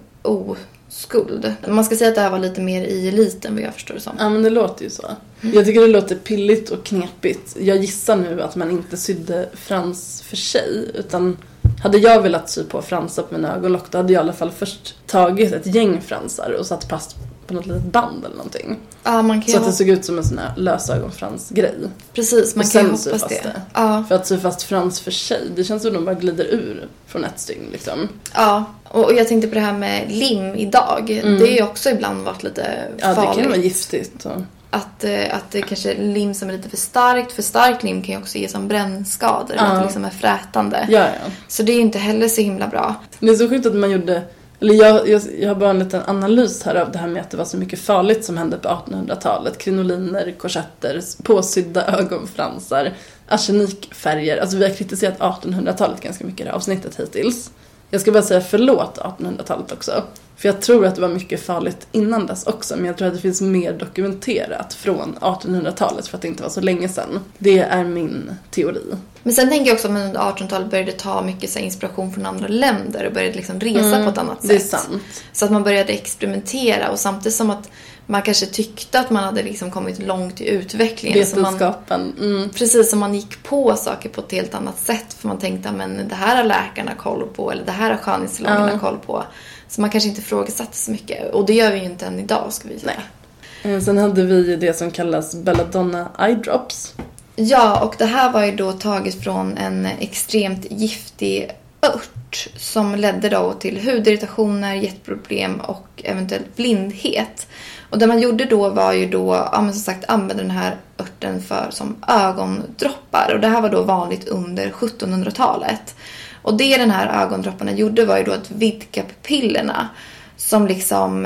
oskuld. Man ska säga att det här var lite mer i eliten vad jag förstår det som. Ja, men det låter ju så. Jag tycker det låter pilligt och knepigt. Jag gissar nu att man inte sydde frans för sig. Utan hade jag velat sy på fransar på mina ögonlock, då hade jag i alla fall först tagit ett gäng fransar och satt fast på något litet band eller någonting. Ja, man kan så att det såg ut som en sån här lösögonfransgrej. Precis, man kan hoppas det. Ja. För att sy fast frans för sig, det känns som att de bara glider ur från ett stygn liksom. Ja, och jag tänkte på det här med lim idag. Det är ju också ibland varit lite farligt. Ja, det kan vara giftigt. Och... Att det kanske lim som är lite för starkt. För starkt lim kan ju också ge som brännskador. Att det liksom är frätande. Ja. Så det är ju inte heller så himla bra. Det är så sjukt att man gjorde... Eller jag har bara en liten analys här av det här med att det var så mycket farligt som hände på 1800-talet. Krinoliner, korsetter, påsydda ögonfransar, arsenikfärger. Alltså vi har kritiserat 1800-talet ganska mycket i det här avsnittet hittills. Jag ska bara säga förlåt 1800-talet också. För jag tror att det var mycket farligt innan dess också. Men jag tror att det finns mer dokumenterat från 1800-talet för att det inte var så länge sedan. Det är min teori. Men sen tänker jag också att man under 1800-talet började ta mycket så här, inspiration från andra länder. Och började liksom resa på ett annat sätt. Det är sant. Så att man började experimentera. Och samtidigt som att man kanske tyckte att man hade liksom kommit långt i utvecklingen. Vetenskapen. Precis som man gick på saker på ett helt annat sätt. För man tänkte, men det här har läkarna koll på. Eller det här har skönhetssalongerna koll på. Så man kanske inte frågasatte så mycket. Och det gör vi ju inte än idag, ska vi säga. Nej. Sen hade vi det som kallas belladonna eye drops. Ja, och det här var ju då taget från en extremt giftig ört. Som ledde då till hudirritationer, hjärtproblem och eventuellt blindhet. Och det man gjorde då var ju då, som sagt, använda den här örten som ögondroppar. Och det här var då vanligt under 1700-talet. Och det den här ögondropparna gjorde var ju då att vidga pupillerna. Som liksom,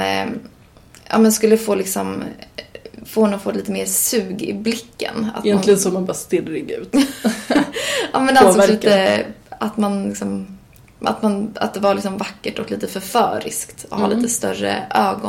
skulle få liksom, få lite mer sug i blicken. Att egentligen så man bara stirrig ut. Ja, men alltså lite, att man liksom, att det var liksom vackert och lite förföriskt. Att ha lite större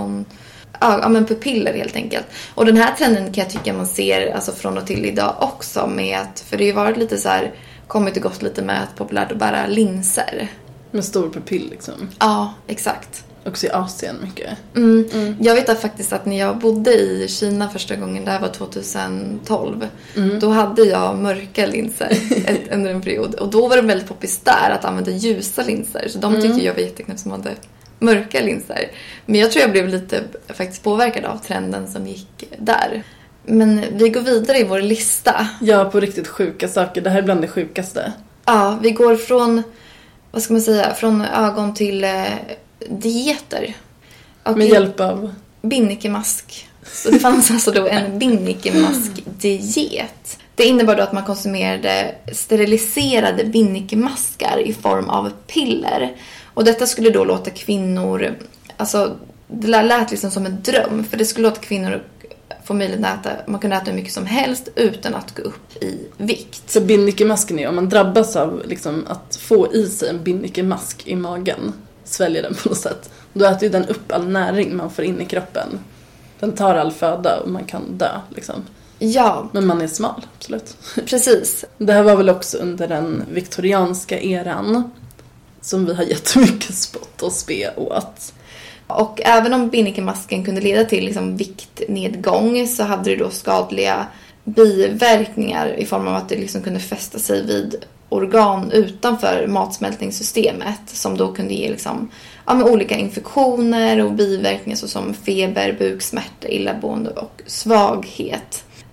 pupiller helt enkelt. Och den här trenden kan jag tycka man ser alltså från och till idag också med att, för det har ju varit lite så här, kommit och gått lite med att populärt att bära linser. Med stor pupill liksom. Ja, exakt. Också i Asien mycket. Jag vet faktiskt att när jag bodde i Kina första gången, det här var 2012, då hade jag mörka linser under en period. Och då var det väldigt poppis där att använda ljusa linser. Så de tyckte jag var jätteknäppt som hade mörka linser. Men jag tror jag blev lite faktiskt påverkad av trenden som gick där. Men vi går vidare i vår lista. Ja, på riktigt sjuka saker. Det här är bland det sjukaste. Ja, vi går från, vad ska man säga, från ögon till dieter. Och med hjälp av? Binnikemask. Så det fanns alltså då en binnikemask-diet. Det innebar då att man konsumerade steriliserade binnikemaskar i form av piller. Och detta skulle då låta kvinnor, alltså det lät liksom som en dröm. För det skulle låta kvinnor få möjlighet att äta, man kunde äta hur mycket som helst utan att gå upp i vikt. Så binnikemask är om man drabbas av liksom, att få i sig en binnikemask i magen, sväljer den på något sätt. Då äter ju den upp all näring man får in i kroppen. Den tar all föda och man kan dö liksom. Ja. Men man är smal, absolut. Precis. Det här var väl också under den viktorianska eran som vi har jättemycket spott och spe åt. Och även om binnikemasken kunde leda till liksom viktnedgång så hade det då skadliga biverkningar i form av att det liksom kunde fästa sig vid organ utanför matsmältningssystemet som då kunde ge liksom, med olika infektioner och biverkningar såsom feber, buksmärta, illamående och svaghet.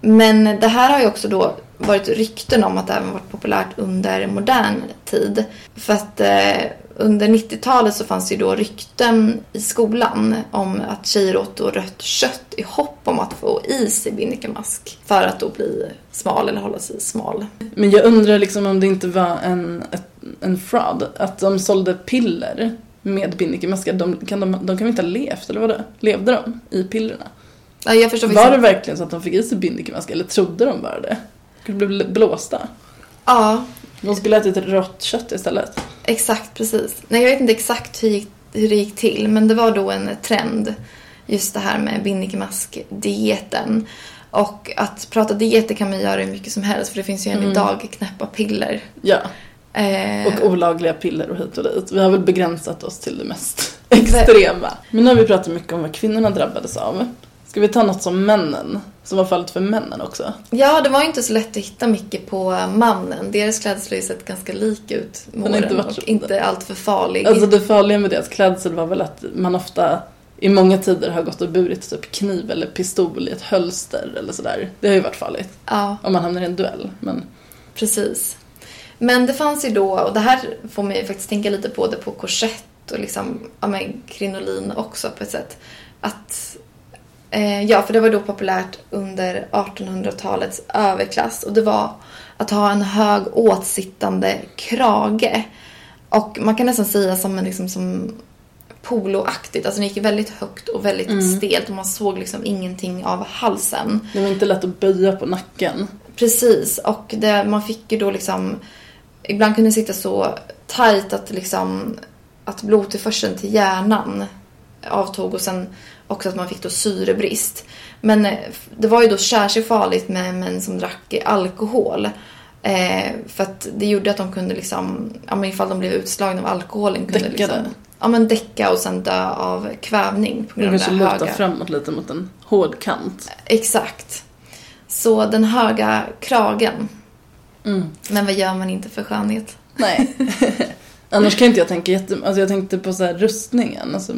Men det här har ju också då varit rykten om att det även varit populärt under modern tid. För att under 90-talet så fanns det ju då rykten i skolan om att tjejer åt då rött kött i hopp om att få i sig binnikemask för att då bli smal eller hålla sig smal. Men jag undrar liksom om det inte var en fraud. Att de sålde piller med binnikemaskar. De kan inte ha levt, eller vadå? Levde de i pillerna? Ja, jag förstår. Var det verkligen så att de fick i sig binnikemask? Eller trodde de bara det? De blev blåsta. Ja. De skulle äta ett rått kött istället. Exakt, precis. Nej, jag vet inte exakt hur det gick till. Men det var då en trend. Just det här med binnikemask-dieten. Och att prata dieter kan man göra hur mycket som helst. För det finns ju än idag knäppa piller. Ja. Och olagliga piller och hit och dit. Vi har väl begränsat oss till det mest extrema. Men nu har vi pratat mycket om vad kvinnorna drabbades av. Ska vi ta något som männen? Som var fallet för männen också. Ja, det var ju inte så lätt att hitta mycket på mannen. Deras klädsel har ju sett ganska lik ut med åren och inte allt för farlig. Alltså det farliga med deras klädsel var väl att man ofta i många tider har gått och burit typ kniv eller pistol i ett hölster eller sådär. Det har ju varit farligt. Ja. Om man hamnar i en duell. Men... Precis. Men det fanns ju då, och det här får mig faktiskt tänka lite på det på korsett och liksom, ja men krinolin också på ett sätt. Att, ja för det var då populärt under 1800-talets överklass och det var att ha en hög åtsittande krage. Och man kan nästan säga som en liksom som poloaktigt, alltså den gick väldigt högt och väldigt stelt och man såg liksom ingenting av halsen. Det var inte lätt att böja på nacken. Precis, och man fick ju då liksom ibland kunde det sitta så tajt att liksom att blodtillförseln till hjärnan avtog och sen också att man fick då syrebrist. Men det var ju då särskilt farligt med män som drack alkohol. För att det gjorde att de kunde liksom, ja men ifall de blev utslagna av alkoholen kunde liksom, ja men däcka och sen dö av kvävning på grund av det höga. Luta framåt lite mot en hård kant. Exakt. Så den höga kragen. Men vad gör man inte för skönhet? Nej. Annars kan inte jag tänka alltså jag tänkte på så här rustningen alltså,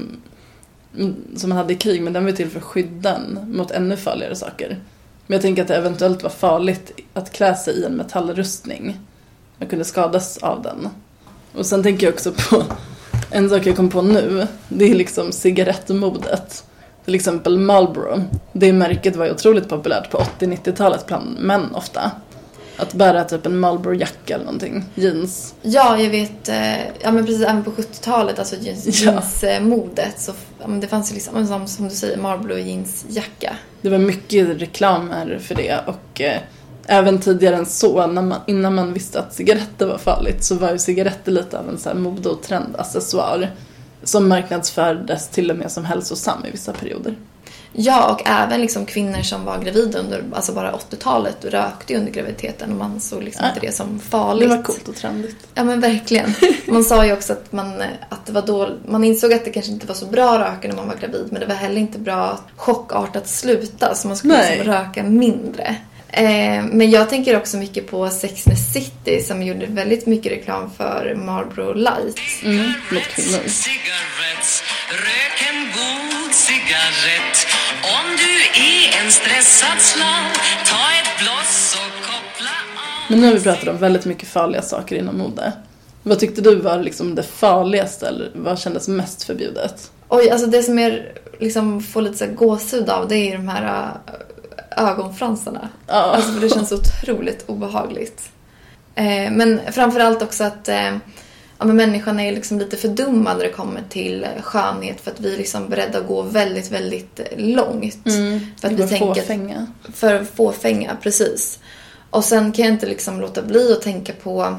som man hade i krig, men den var till för skydden mot ännu farligare saker. Men jag tänker att det eventuellt var farligt att klä sig i en metallrustning. Man kunde skadas av den. Och sen tänker jag också på en sak jag kom på nu. Det är liksom cigarettmodet. Till exempel Marlboro. Det märket var ju otroligt populärt på 80-90-talet bland män ofta. Att bära typ en Marlboro-jacka eller någonting. Jeans. Ja, jag vet. Ja, men precis. Även på 70-talet. Alltså jeansmodet. Så ja, men det fanns ju liksom, som du säger, Marlboro jeansjacka. Det var mycket reklamer för det. Och även tidigare än så. Innan man visste att cigaretter var farligt. Så var ju cigaretter lite av en så här mode- och trendaccessoar. Som marknadsfördes till och med som hälsosam i vissa perioder. Ja, och även liksom kvinnor som var gravida under alltså bara 80-talet rökte under graviditeten och man såg liksom inte det som farligt. Det var coolt och trendigt. Ja, men verkligen. Man sa ju också att det var då man insåg att det kanske inte var så bra att röka när man var gravid, men det var heller inte bra chockartat att sluta, så man skulle liksom röka mindre. Men jag tänker också mycket på Sex and the City som gjorde väldigt mycket reklam för Marlboro Light. Mot kvinnor. Rök en god cigarett. Om du är en stressad slav, ta ett bloss och koppla av. Men nu har vi pratat om väldigt mycket farliga saker inom mode. Vad tyckte du var liksom det farligaste eller vad kändes mest förbjudet? Oj, alltså det som är liksom får lite så gåshud av, det är ju de här ögonfransarna. Alltså för det känns otroligt obehagligt. Men framförallt också att men människan är liksom lite fördummad när det kommer till skönhet, för att vi är liksom beredda att gå väldigt, väldigt långt. För att vi tänker för fåfänga, precis. Och sen kan jag inte liksom låta bli att tänka på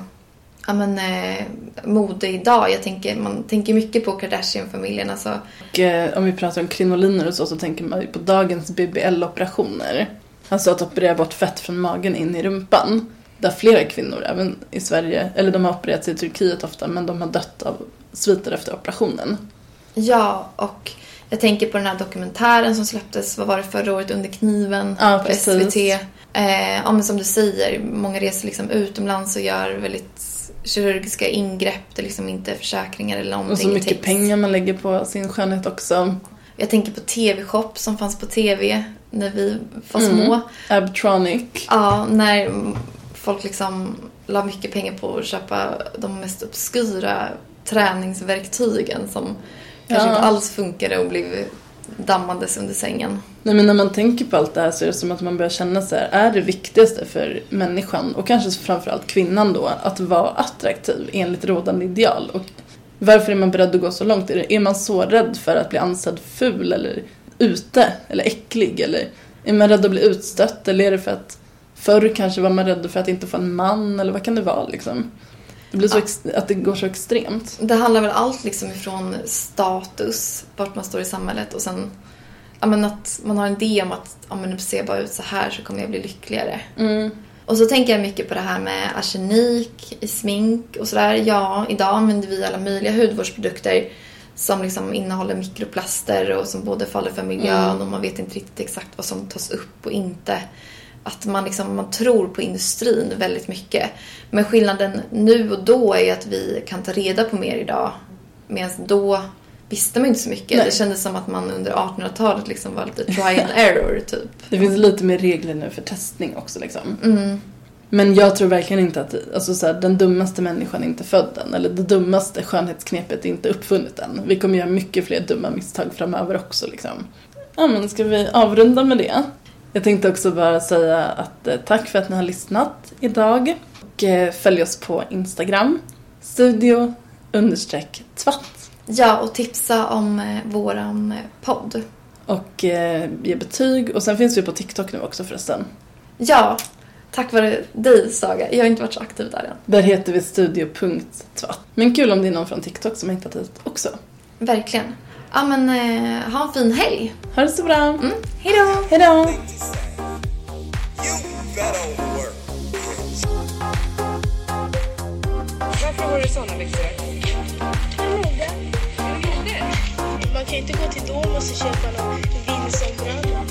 mode idag. Man tänker mycket på Kardashian-familjen. Alltså. Och om vi pratar om krinoliner och så tänker man ju på dagens BBL-operationer. Alltså att operera bort fett från magen in i rumpan. Där flera kvinnor, även i Sverige, eller de har opererats i Turkiet ofta, men de har dött av sviter efter operationen. Ja, och jag tänker på den här dokumentären som släpptes, vad var det förra året, Under kniven på SVT. Men som du säger, många reser liksom utomlands och gör väldigt kirurgiska ingrepp, det är liksom inte försäkringar eller någonting. Och så mycket pengar man lägger på sin skönhet också. Jag tänker på TV-shop som fanns på TV när vi var små. Abtronic. Ja, när folk liksom la mycket pengar på att köpa de mest obskyra träningsverktygen som kanske inte alls funkade och blev dammandes under sängen. Nej, men när man tänker på allt det här så är det som att man börjar känna så här, är det viktigaste för människan och kanske framförallt kvinnan då att vara attraktiv enligt rådande ideal? Och varför är man beredd att gå så långt? Är man så rädd för att bli ansedd ful eller ute eller äcklig? Eller är man rädd att bli utstött? Eller är det för att förr kanske var man rädd för att inte få en man? Eller vad kan det vara liksom? Det blir så att det går så extremt. Det handlar väl allt liksom ifrån status, vart man står i samhället och sen att man har en idé om att nu ser jag bara ut så här så kommer jag bli lyckligare. Och så tänker jag mycket på det här med arsenik i smink och sådär. Ja, idag använder vi alla möjliga hudvårdsprodukter som liksom innehåller mikroplaster och som både faller för miljön och man vet inte riktigt exakt vad som tas upp och inte. Att man tror på industrin väldigt mycket. Men skillnaden nu och då är att vi kan ta reda på mer idag. Medan då visste man inte så mycket. Nej. Det kändes som att man under 1800-talet liksom var lite try and error typ. Det finns lite mer regler nu för testning också liksom. Men jag tror verkligen inte att den dummaste människan är inte född än. Eller det dummaste skönhetsknepet är inte uppfunnet än. Vi kommer göra mycket fler dumma misstag framöver också liksom. Ja, men ska vi avrunda med det? Jag tänkte också bara säga att tack för att ni har lyssnat idag. Och följ oss på Instagram. Studio_tvatt. Ja, och tipsa om våran podd. Och ge betyg. Och sen finns vi på TikTok nu också förresten. Ja, tack vare dig Saga. Jag har inte varit så aktiv där än. Där heter vi studio.tvatt. Men kul om det är någon från TikTok som har hittat hit också. Verkligen. Ja, men ha en fin helg. Ha det så bra. Hej då. Hej då. Varför har du såna byxor? Man kan inte gå till Domus och köpa någon vinselbröd.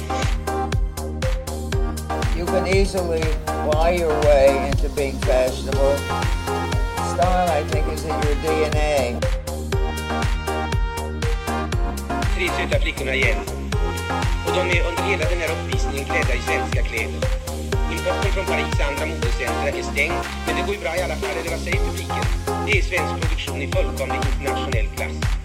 You can easily lie your way into being fashionable. Style, I think, is in your DNA. Tre söta flickorna igen. Och de är under hela den här uppvisningen klädda i svenska kläder. Importen från Paris andra modecentra är stängd, men det går ju bra i alla fall, eller vad säger publiken? Det är svensk produktion i fullkomlig internationell klass.